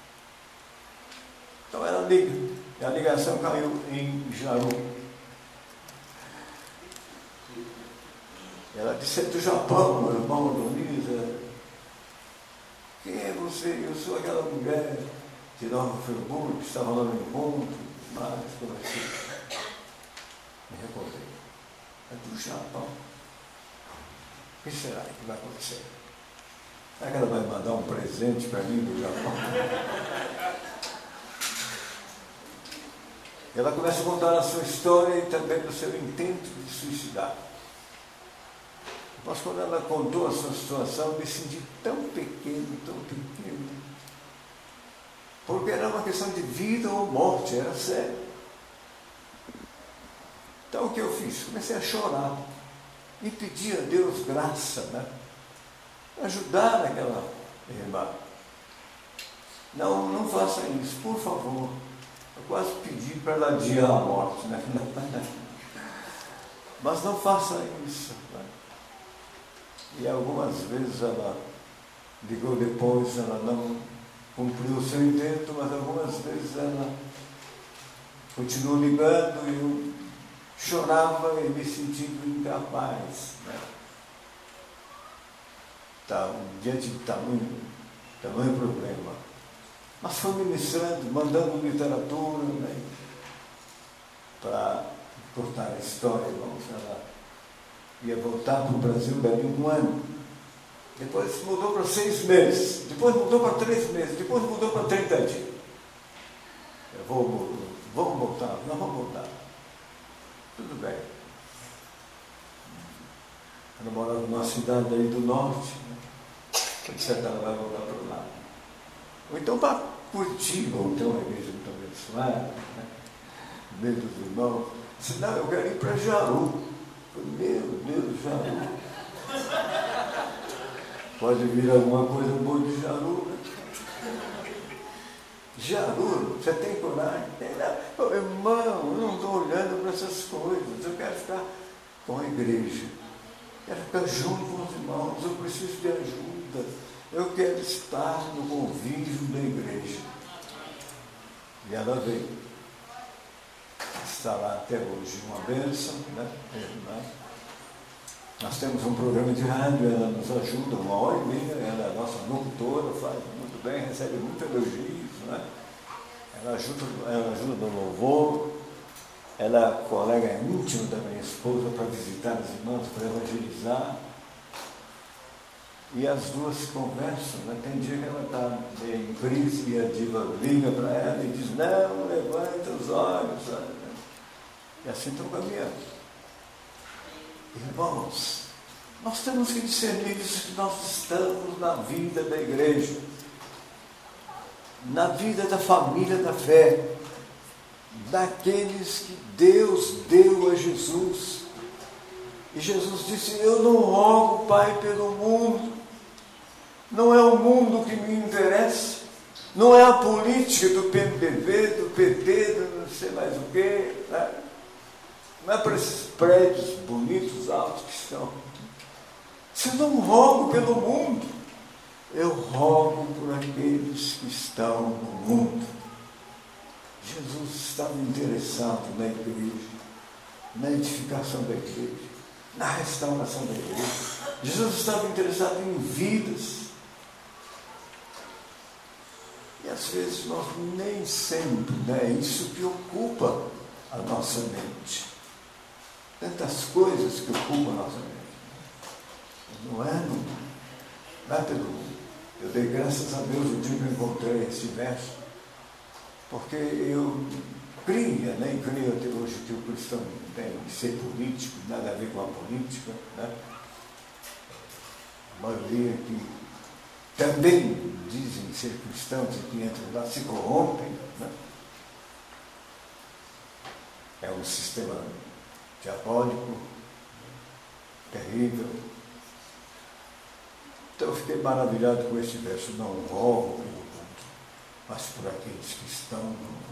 Então ela liga, e a ligação caiu em Jaru. Ela disse: é do Japão, meu irmão Donisa. Quem é você? Eu sou aquela mulher de Nova Friburgo, que estava lá no encontro, mas conversei. Me recordei. É do Japão. O que será que vai acontecer? Será que ela vai mandar um presente para mim do Japão? Ela começa a contar a sua história e também do seu intento de suicidar. Mas quando ela contou a sua situação, eu me senti tão pequeno, tão pequeno. Porque era uma questão de vida ou morte, era sério. Então o que eu fiz? Comecei a chorar. E pedir a Deus graça, né? Ajudar aquela irmã. Não, não faça isso, por favor. Eu quase pedi para ela adiar a morte, né? Mas não faça isso, né? E algumas vezes ela ligou depois, ela não cumpriu o seu intento, mas algumas vezes ela continuou ligando e eu chorava e me sentindo incapaz, né? Tá, diante de tamanho, tamanho problema. Mas foi ministrando, mandando literatura, né? Para cortar a história, vamos falar. Ia voltar para o Brasil dali um ano. Depois mudou para seis meses. Depois mudou para três meses. Depois mudou para trinta dias. Eu vou, vamos voltar, nós vamos voltar. Tudo bem. Ela morava numa cidade aí do norte. Né? Eu disse que ela vai voltar para lá. Ou então para curtir, ou então a igreja muito abençoada, né? Meio dos irmãos. Disse: não, eu quero ir para Jaru. Meu Deus, Jaru. Pode vir alguma coisa boa de Jaru, né? Jaru, você tem coragem? Tem, não. Oh, irmão, eu não estou olhando para essas coisas. Eu quero ficar com a igreja. Quero ficar junto com os irmãos. Eu preciso de ajuda. Eu quero estar no convívio da igreja. E ela veio. Está lá até hoje, uma bênção, né? Nós temos um programa de rádio, ela nos ajuda, uma hora e meia, ela é a nossa locutora, faz muito bem, recebe muitos elogios, né? Ela ajuda, ela ajuda no louvor, ela é colega íntima da minha esposa para visitar os irmãos, para evangelizar. E as duas se conversam, né? Tem dia que ela está em crise e a diva liga para ela e diz: não, levanta os olhos, sabe? E assim estão caminhando. Irmãos, nós temos que discernir isso, que nós estamos na vida da igreja, na vida da família da fé, daqueles que Deus deu a Jesus. E Jesus disse: eu não rogo, Pai, pelo mundo. Não é o mundo que me interessa. Não é a política do P M D B, do P T, do não sei mais o quê, né? Não é para esses prédios bonitos, altos que estão. Se eu não rogo pelo mundo, eu rogo por aqueles que estão no mundo. Jesus estava interessado na igreja, na edificação da igreja, na restauração da igreja. Jesus estava interessado em vidas. E às vezes nós nem sempre, né, é isso que ocupa a nossa mente. Tantas coisas que ocupam a nossa mente. Não é, não, não é pelo mundo. Eu dei graças a Deus o dia que eu encontrei esse verso, porque eu cria, nem creio até hoje que o cristão tem que ser político, nada a ver com a política, né? A maioria que também dizem ser cristãos e que entram lá se corrompem, né? É um sistema diabólico, terrível. Então eu fiquei maravilhado com este verso. Não rogo pelo mundo, mas por aqueles que estão no mundo.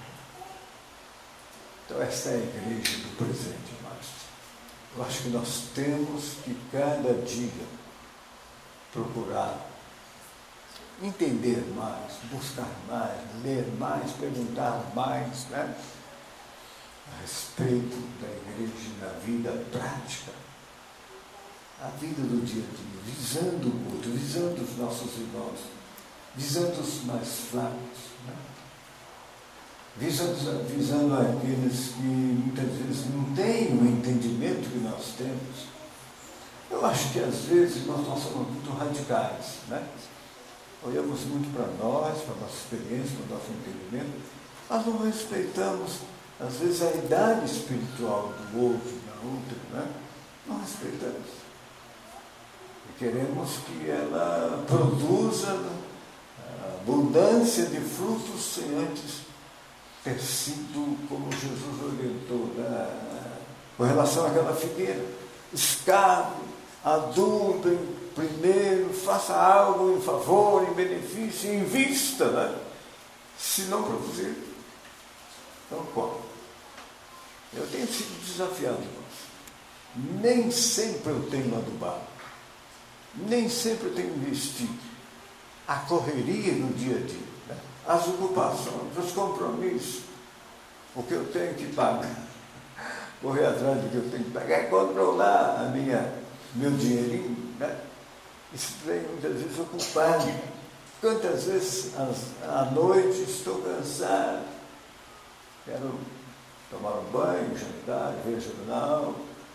Então esta é a igreja do presente, amados. Eu acho que nós temos que cada dia procurar entender mais, buscar mais, ler mais, perguntar mais, né? A respeito da igreja na vida prática, a vida do dia a dia, visando o outro, visando os nossos irmãos, visando os mais fracos, né? visando, visando aqueles que muitas vezes não têm o entendimento que nós temos. Eu acho que às vezes nós, nós somos muito radicais, né? Olhamos muito para nós, para a nossa experiência, para o nosso entendimento, mas não respeitamos, às vezes, a idade espiritual do outro, da outra, né? Não respeitamos. E queremos que ela produza abundância de frutos sem antes ter sido como Jesus orientou, né? Com relação àquela figueira. Escave, adubre primeiro, faça algo em favor, em benefício, invista, né? Se não produzir, então como? Eu tenho sido desafiado, irmãos. Nem sempre eu tenho adubado, nem sempre eu tenho investido. A correria no dia a dia, né? As ocupações, os compromissos, o que eu tenho que pagar, correr atrás do que eu tenho que pagar e controlar a minha, meu dinheirinho, né? Isso vem muitas vezes ocupado. Quantas vezes à noite estou cansado, quero tomar um banho, jantar, ver jornal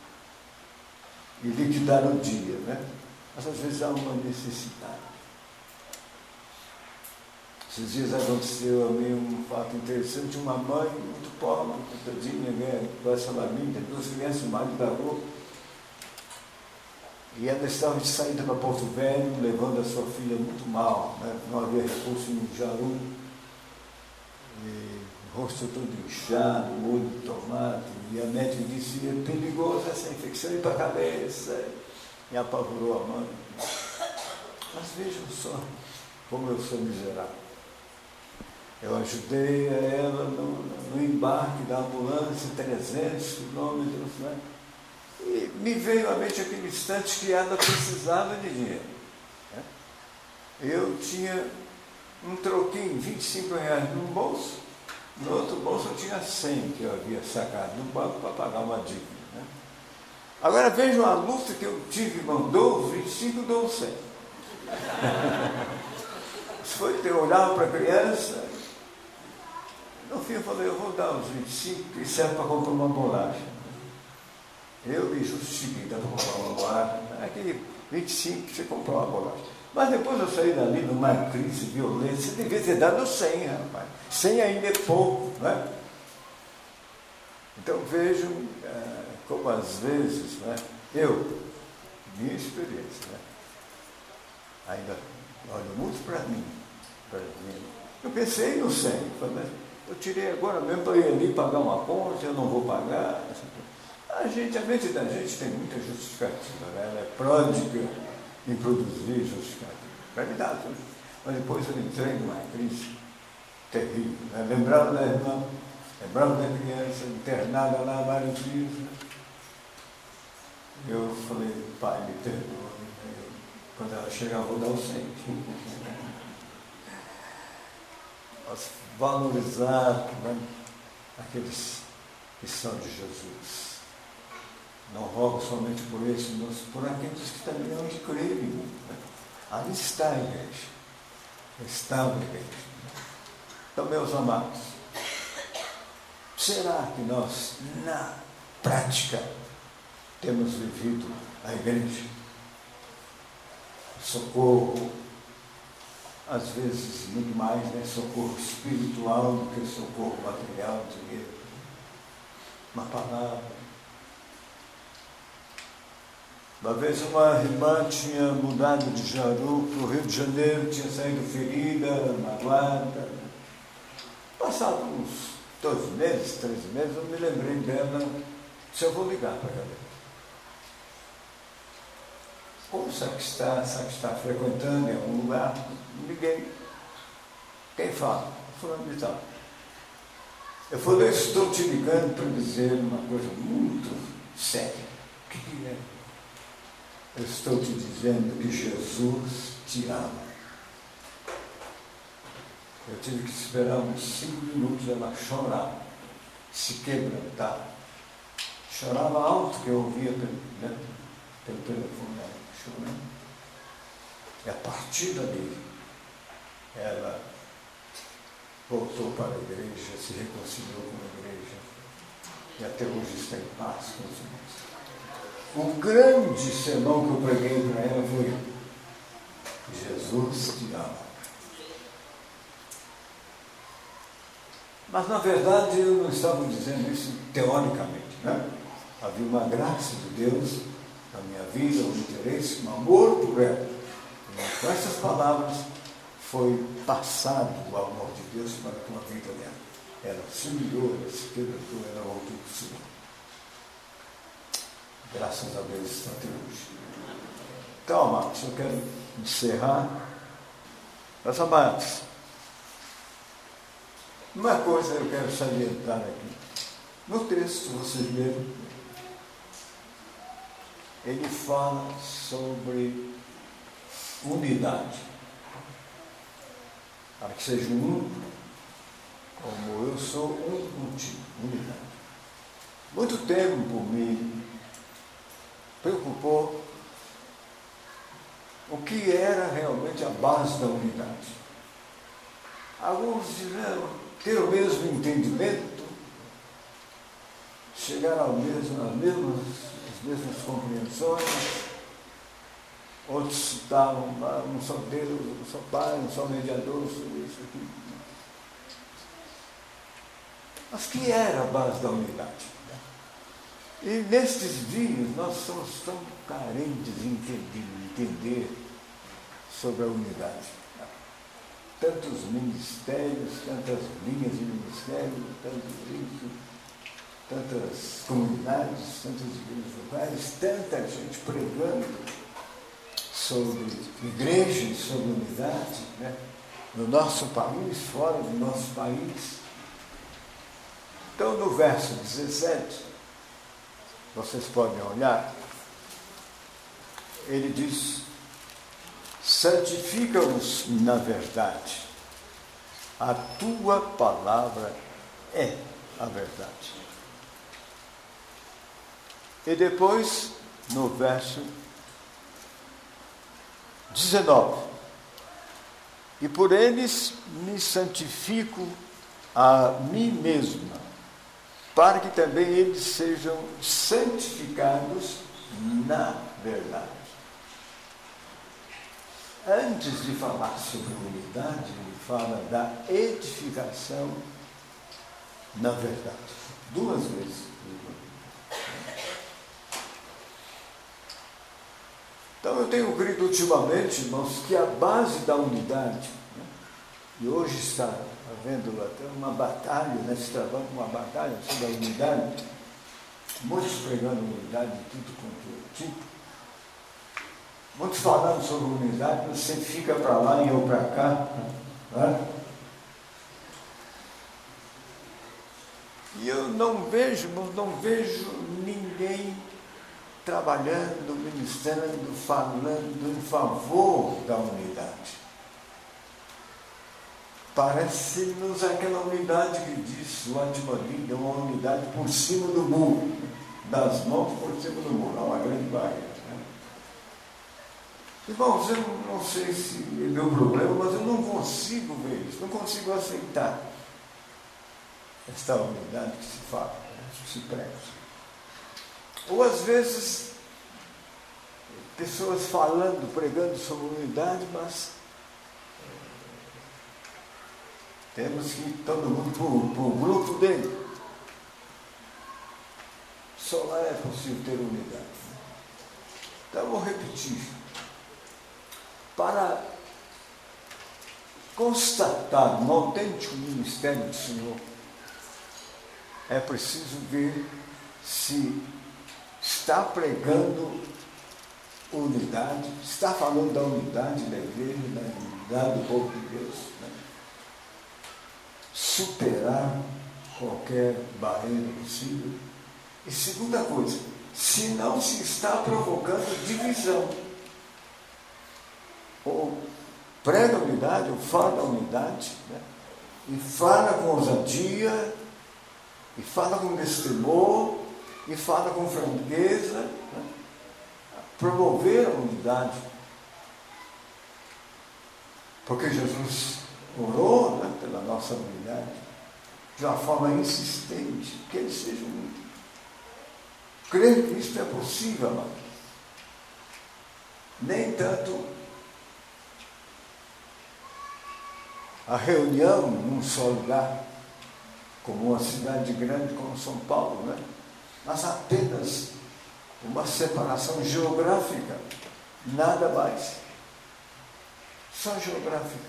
e liquidar o dia, né? Mas às vezes há uma necessidade. Esses dias aconteceu a mim um fato interessante. Uma mãe muito pobre, coitadinha, né? Quase salaminha, duas crianças, o marido da rua. E ela estava de saída para Porto Velho, levando a sua filha muito mal, né? Não havia recurso no Jaru. E o rosto todo inchado, o olho de tomate. E a médica disse: é perigoso essa infecção, ir para a cabeça. E apavorou a mãe. Mas vejam só como eu sou miserável. Eu ajudei a ela no, no embarque da ambulância, trezentos quilômetros, né? E me veio à mente aquele instante que ela precisava de dinheiro, né? Eu tinha um troquinho, vinte e cinco reais num bolso, no outro bolso eu tinha cem que eu havia sacado no banco para pagar uma dívida, né? Agora vejam a luta que eu tive, irmão, dou vinte e cinco, dou cem. Se foi ter olhado para a criança, no fim eu falei: eu vou dar os vinte e cinco que serve para comprar uma bolacha. Eu me justifiquei, dá para comprar uma bolacha, aquele vinte e cinco que você comprou uma bolacha. Mas depois eu saí dali numa crise violenta. Você devia ter dado cem, rapaz. cem ainda é pouco, né? Então vejam é, como às vezes, né, eu, minha experiência, né, ainda olho muito para mim, para mim. Eu pensei no cem, falei: eu tirei agora mesmo para ir ali pagar uma conta, eu não vou pagar. A gente, a mente da gente tem muita justificativa, né? Ela é pródiga em produzir justificativa. Verdade. Mas depois eu entrei numa crise terrível, né? Lembrava da irmã, lembrava da criança internada lá há vários dias, né? Eu falei: pai, me perdoa. Quando ela chegar, eu vou dar o cem. Nós valorizar, né, aqueles que são de Jesus. Não rogo somente por esses, mas por aqueles que também não creem. Ali está a igreja. Está a igreja. Então, meus amados, será que nós, na prática, temos vivido a igreja? Socorro, às vezes muito mais, né? Socorro espiritual do que socorro material, dinheiro. Uma palavra. Uma vez uma irmã tinha mudado de Jaru para o Rio de Janeiro, tinha saído ferida, magoada. Passado uns dois meses, três meses, eu me lembrei dela, se eu vou ligar para ela. Como sabe que está, sabe que está frequentando em algum lugar? Ninguém. Quem fala? Fulano de tal. Eu falei, eu estou te ligando para dizer uma coisa muito séria. O que é? Eu estou te dizendo que Jesus te ama. Eu tive que esperar uns cinco minutos ela chorar, se quebrantar. Chorava alto, que eu ouvia pelo, né, pelo telefone dela, chorando. E a partir dali, ela voltou para a igreja, se reconciliou com a igreja, e até hoje está em paz com os irmãos. O grande sermão que eu preguei para ela foi: Jesus te ama. Mas, na verdade, eu não estava dizendo isso teoricamente, né? Havia uma graça de Deus na minha vida, um interesse, um amor por ela. E com essas palavras foi passado o amor de Deus para com a vida dela. Ela se humilhou, ela se quebrantou, ela voltou para o Senhor. Graças a Deus está até hoje. Então, amados, eu quero encerrar. Meus amados, uma coisa eu quero salientar aqui. No texto, vocês leram, ele fala sobre unidade. Para que seja um, como eu sou um contigo, unidade. Muito tempo me preocupou o que era realmente a base da unidade. Alguns dirão ter o mesmo entendimento, chegar ao mesmo, às mesmas, às mesmas compreensões. Outros citavam, um só Deus, um só Pai, um só mediador, sobre isso aqui. Mas que era a base da unidade? E nestes dias nós somos tão carentes de entender, entender sobre a unidade. Tantos ministérios, tantas linhas de ministério, tantos isso, tantas comunidades, tantas igrejas locais, tanta gente pregando sobre igrejas, sobre unidade, né? No nosso país, fora do nosso país. Então, no verso dezessete, vocês podem olhar, ele diz: santifica-os na verdade, a tua palavra é a verdade. E depois, no verso dezenove, e por eles me santifico a mim mesma, para que também eles sejam santificados na verdade. Antes de falar sobre unidade, ele fala da edificação na verdade. Duas vezes. Então eu tenho crido ultimamente, irmãos, que a base da unidade, né, e hoje está havendo até uma batalha, né, se travando uma batalha sobre a unidade, muitos pregando unidade de tudo quanto tipo, muitos falando sobre unidade, você fica para lá e eu para cá, né? E eu não vejo, não vejo ninguém trabalhando, ministrando, falando em favor da unidade. Parece-nos aquela unidade que diz o Antimaria, uma unidade por cima do muro, das mãos por cima do muro, há uma grande barreira. Né? Irmãos, eu não sei se é meu problema, mas eu não consigo ver isso, não consigo aceitar esta unidade que se fala, né, que se prega. Ou às vezes, pessoas falando, pregando sobre unidade, mas temos que ir todo mundo para o grupo dele. Só lá é possível ter unidade. Então, eu vou repetir. Para constatar um autêntico ministério do Senhor, é preciso ver se está pregando unidade, está falando da unidade da igreja, da unidade do povo de Deus, né? Superar qualquer barreira possível. E segunda coisa, se não se está provocando divisão, ou prega a unidade, ou fala da unidade, né? E fala com ousadia, e fala com destemor, e fala com franqueza, né? Promover a unidade, porque Jesus orou, né, pela nossa unidade, de uma forma insistente, que eles sejam unidos. Creio que isso é possível, amado. Nem tanto a reunião num só lugar, como uma cidade grande como São Paulo, né? Mas apenas uma separação geográfica, nada mais, só geográfica.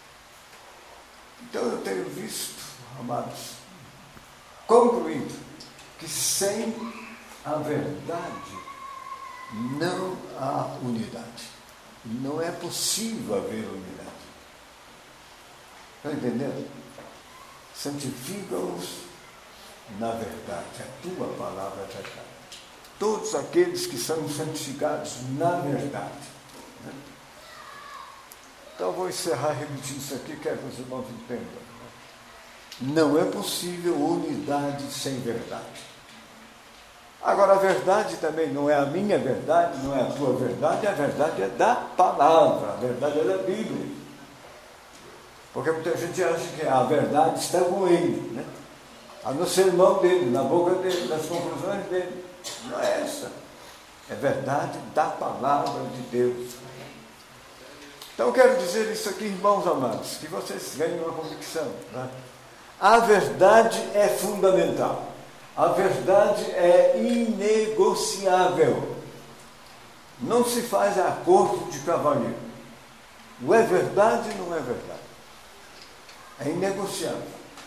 Então eu tenho visto, amados, concluindo que sem a verdade não há unidade. Não é possível haver unidade. Estão entendendo? Santifica-os na verdade. A tua palavra é verdade. Todos aqueles que são santificados na verdade. Né? Então vou encerrar repetindo isso aqui, quero que os irmãos entendam. Não é possível unidade sem verdade. Agora, a verdade também não é a minha verdade, não é a tua verdade, a verdade é da palavra, a verdade é da Bíblia. Porque muita gente acha que a verdade está com ele, né? No sermão dele, na boca dele, nas conclusões dele. Não é essa. É verdade da palavra de Deus. Então eu quero dizer isso aqui, irmãos amados, que vocês ganhem uma convicção. Né? A verdade é fundamental. A verdade é inegociável. Não se faz acordo de cavalheiro. Não é verdade, não é verdade. É inegociável.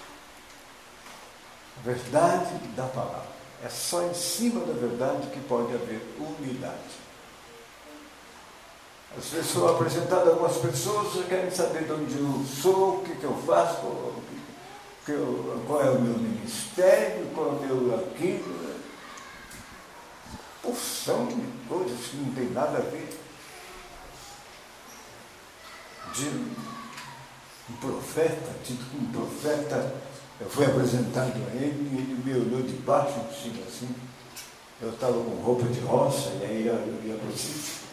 A verdade da palavra. É só em cima da verdade que pode haver unidade. Às vezes sou apresentado a algumas pessoas que querem saber de onde eu sou, o que, que eu faço, qual, que eu, qual é o meu ministério, qual é o meu aquilo. Porção de coisas que não tem nada a ver. De um profeta, tido como profeta, eu fui apresentado a ele e ele me olhou de baixo por cima assim. Eu estava com roupa de roça e aí eu ia para o sítio.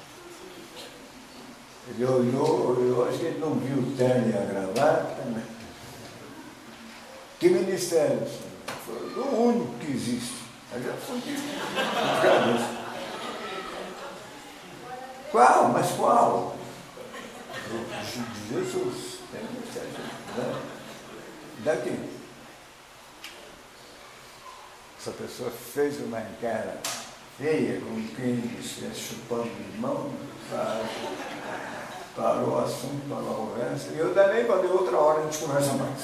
Ele olhou, eu acho que ele não viu o terno e a gravata. Né? Que ministério? Foi o único que existe. Eu já fui de cabeça. Qual? Mas qual? De Jesus. Tem ministério de Jesus. Né? Daqui. Essa pessoa fez uma cara feia, com quem estivesse chupando limão, parou o assunto, parou a conversa, e eu também falei, outra hora a gente conversa mais.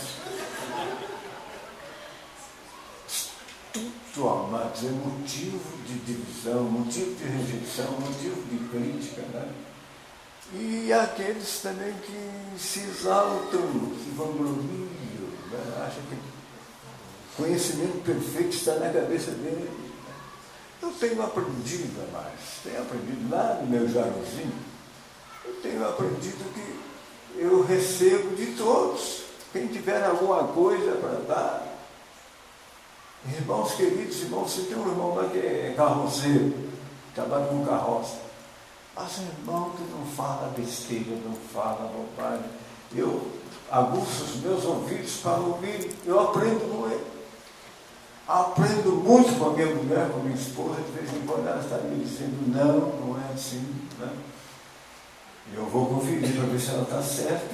Tudo, amados, é motivo de divisão, motivo de rejeição, motivo de crítica, né? E aqueles também que se exaltam, se vangloriam, né? Acham que o conhecimento perfeito está na cabeça dele. Eu tenho aprendido, amados, tenho aprendido lá no meu jarozinho, eu tenho aprendido que eu recebo de todos. Quem tiver alguma coisa para dar, irmãos queridos, irmãos, você tem um irmão lá que é carroceiro, trabalha com carroça. Mas um irmão que não fala besteira, não fala bobagem. Eu aguço os meus ouvidos para ouvir, eu aprendo com ele. Aprendo muito com a minha mulher, com a minha esposa, de vez em quando ela está me dizendo, não, não é assim, né? Eu vou conferir para ver se ela está certa.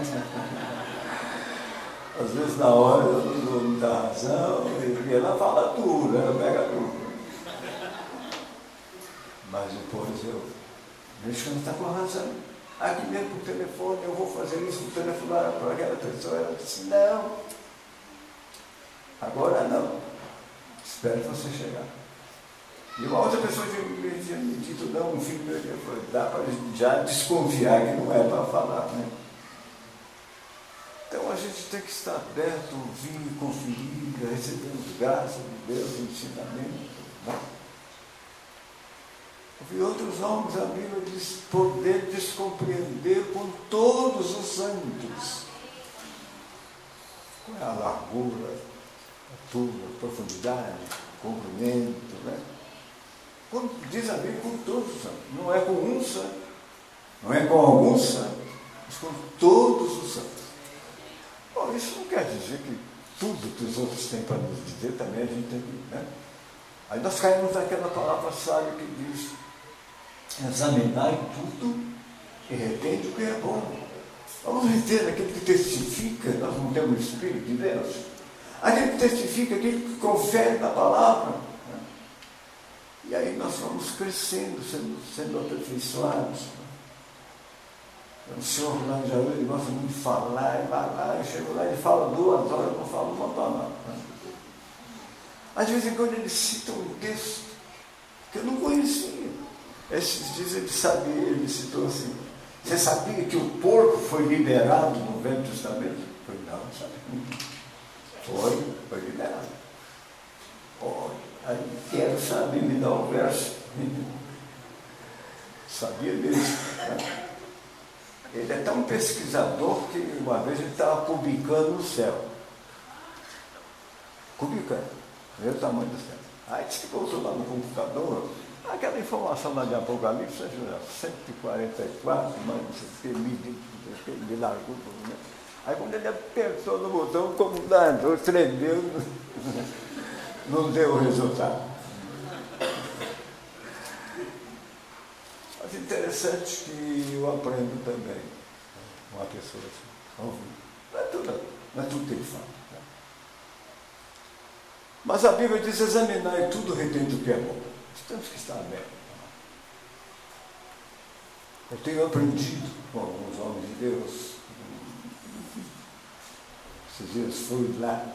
Às vezes na hora eu não dou muita razão, e ela fala tudo, ela pega tudo. Mas depois eu vejo que ela está com razão. Aqui mesmo por telefone, eu vou fazer isso, vou telefonar para aquela pessoa. Ela disse, não, agora não. Espero você chegar. E uma outra pessoa me tinha dito, não, um filho meu, dá para já desconfiar que não é para falar, né? Então a gente tem que estar aberto, ouvir, conferir, recebendo graça de Deus, ensinamento, né? Vi outros homens, a Bíblia diz, poder descompreender com todos os santos. Qual é a largura, a altura, a profundidade, o comprimento, né? Com, diz a Bíblia com todos os santos. Não é com um santo, não é com alguns santos, mas com todos os santos. Bom, isso não quer dizer que tudo que os outros têm para nos dizer também a gente tem que, né? Aí nós caímos naquela palavra sábia que diz: examinai tudo e retende o que é bom. Vamos reter aquele que testifica, nós não temos o Espírito de Deus. Aquele que testifica, aquele que confere na palavra. Né? E aí nós vamos crescendo, sendo, sendo aperfeiçoados. O senhor lá em Jaú, ele gosta muito de falar, e vai lá, eu chego lá, ele fala duas horas, eu não falo uma palavra. Né? Às vezes em quando ele cita um texto que eu não conhecia. Esses dias ele sabia, ele citou assim: você sabia que o porco foi liberado no Velho Testamento? Eu falei, não, não sabia. Foi, foi liberado. Oh, aí quero saber, me dá o verso. Sabia mesmo. Né? Ele é tão pesquisador que uma vez ele estava cubicando o céu. Cubicando. Vê o tamanho do céu. Aí disse que voltou lá no computador. Aquela informação lá de Apocalipse, cento e quarenta e quatro, mas não sei o que, medido, ele largou tudo, né? Aí quando ele apertou no botão, como dançou, tremeu, não deu o resultado. Mas interessante que eu aprendo também, uma pessoa assim, ouvindo. Não é tudo, não é tudo que ele fala. Né? Mas a Bíblia diz: examinar e tudo retém o que é bom. Temos que estar abertos. Eu tenho aprendido com alguns homens de Deus. Esses dias fui lá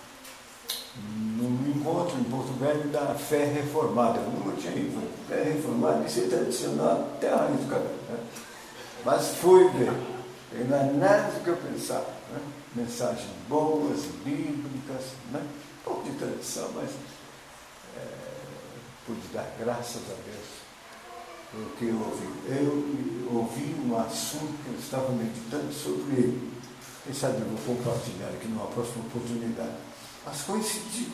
num encontro em Porto Velho da fé reformada. Eu nunca tinha ido. Fé reformada e ser tradicional até a raiz do cabelo. Né? Mas fui ver. E não é nada do que eu pensava. Né? Mensagens boas, bíblicas, né? Um pouco de tradição, mas é, pude dar graças a Deus pelo que eu ouvi. Eu ouvi um assunto que eu estava meditando sobre ele. Quem sabe eu vou compartilhar aqui numa próxima oportunidade. Mas coincidiu.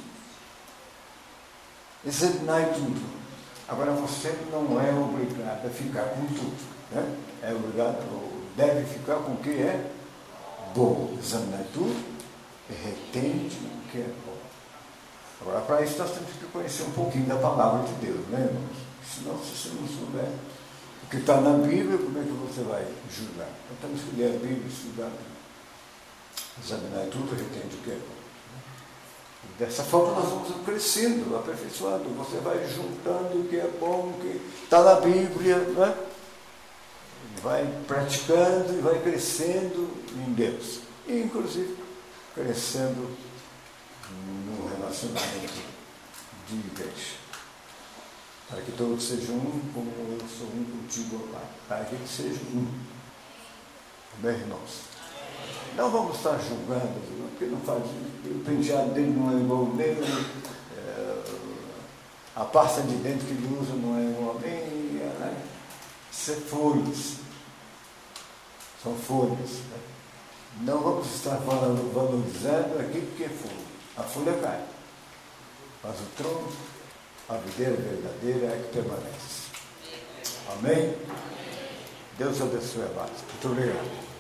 Examinai tudo. Agora você não é obrigado a ficar com tudo. Né? É obrigado, deve ficar com o que é bom. Examinai tudo e retende o que é bom. Agora, para isso, nós temos que conhecer um pouquinho da palavra de Deus, né, irmãos? Senão, se você não souber o que está na Bíblia, como é que você vai julgar? Então, temos que ler a Bíblia, estudar, examinar tudo, retende o que é bom. E dessa forma, nós vamos crescendo, aperfeiçoando. Você vai juntando o que é bom, o que está na Bíblia, né? E vai praticando e vai crescendo em Deus. E, inclusive, crescendo no relacionamento de igreja. Para que todos sejam um, como eu sou um contigo, Pai. Para que eles sejam um. Meus irmãos. Não vamos estar julgando, porque não faz, o penteado dele não é igual ao meu, é, a pasta de dentro que ele usa não é igual a minha, né? Isso é folhas. São folhas. Né? Não vamos estar falando, valorizando aquilo que é folha. A folha cai, mas o tronco, a videira verdadeira é que permanece. Amém? Deus abençoe a paz. Muito obrigado.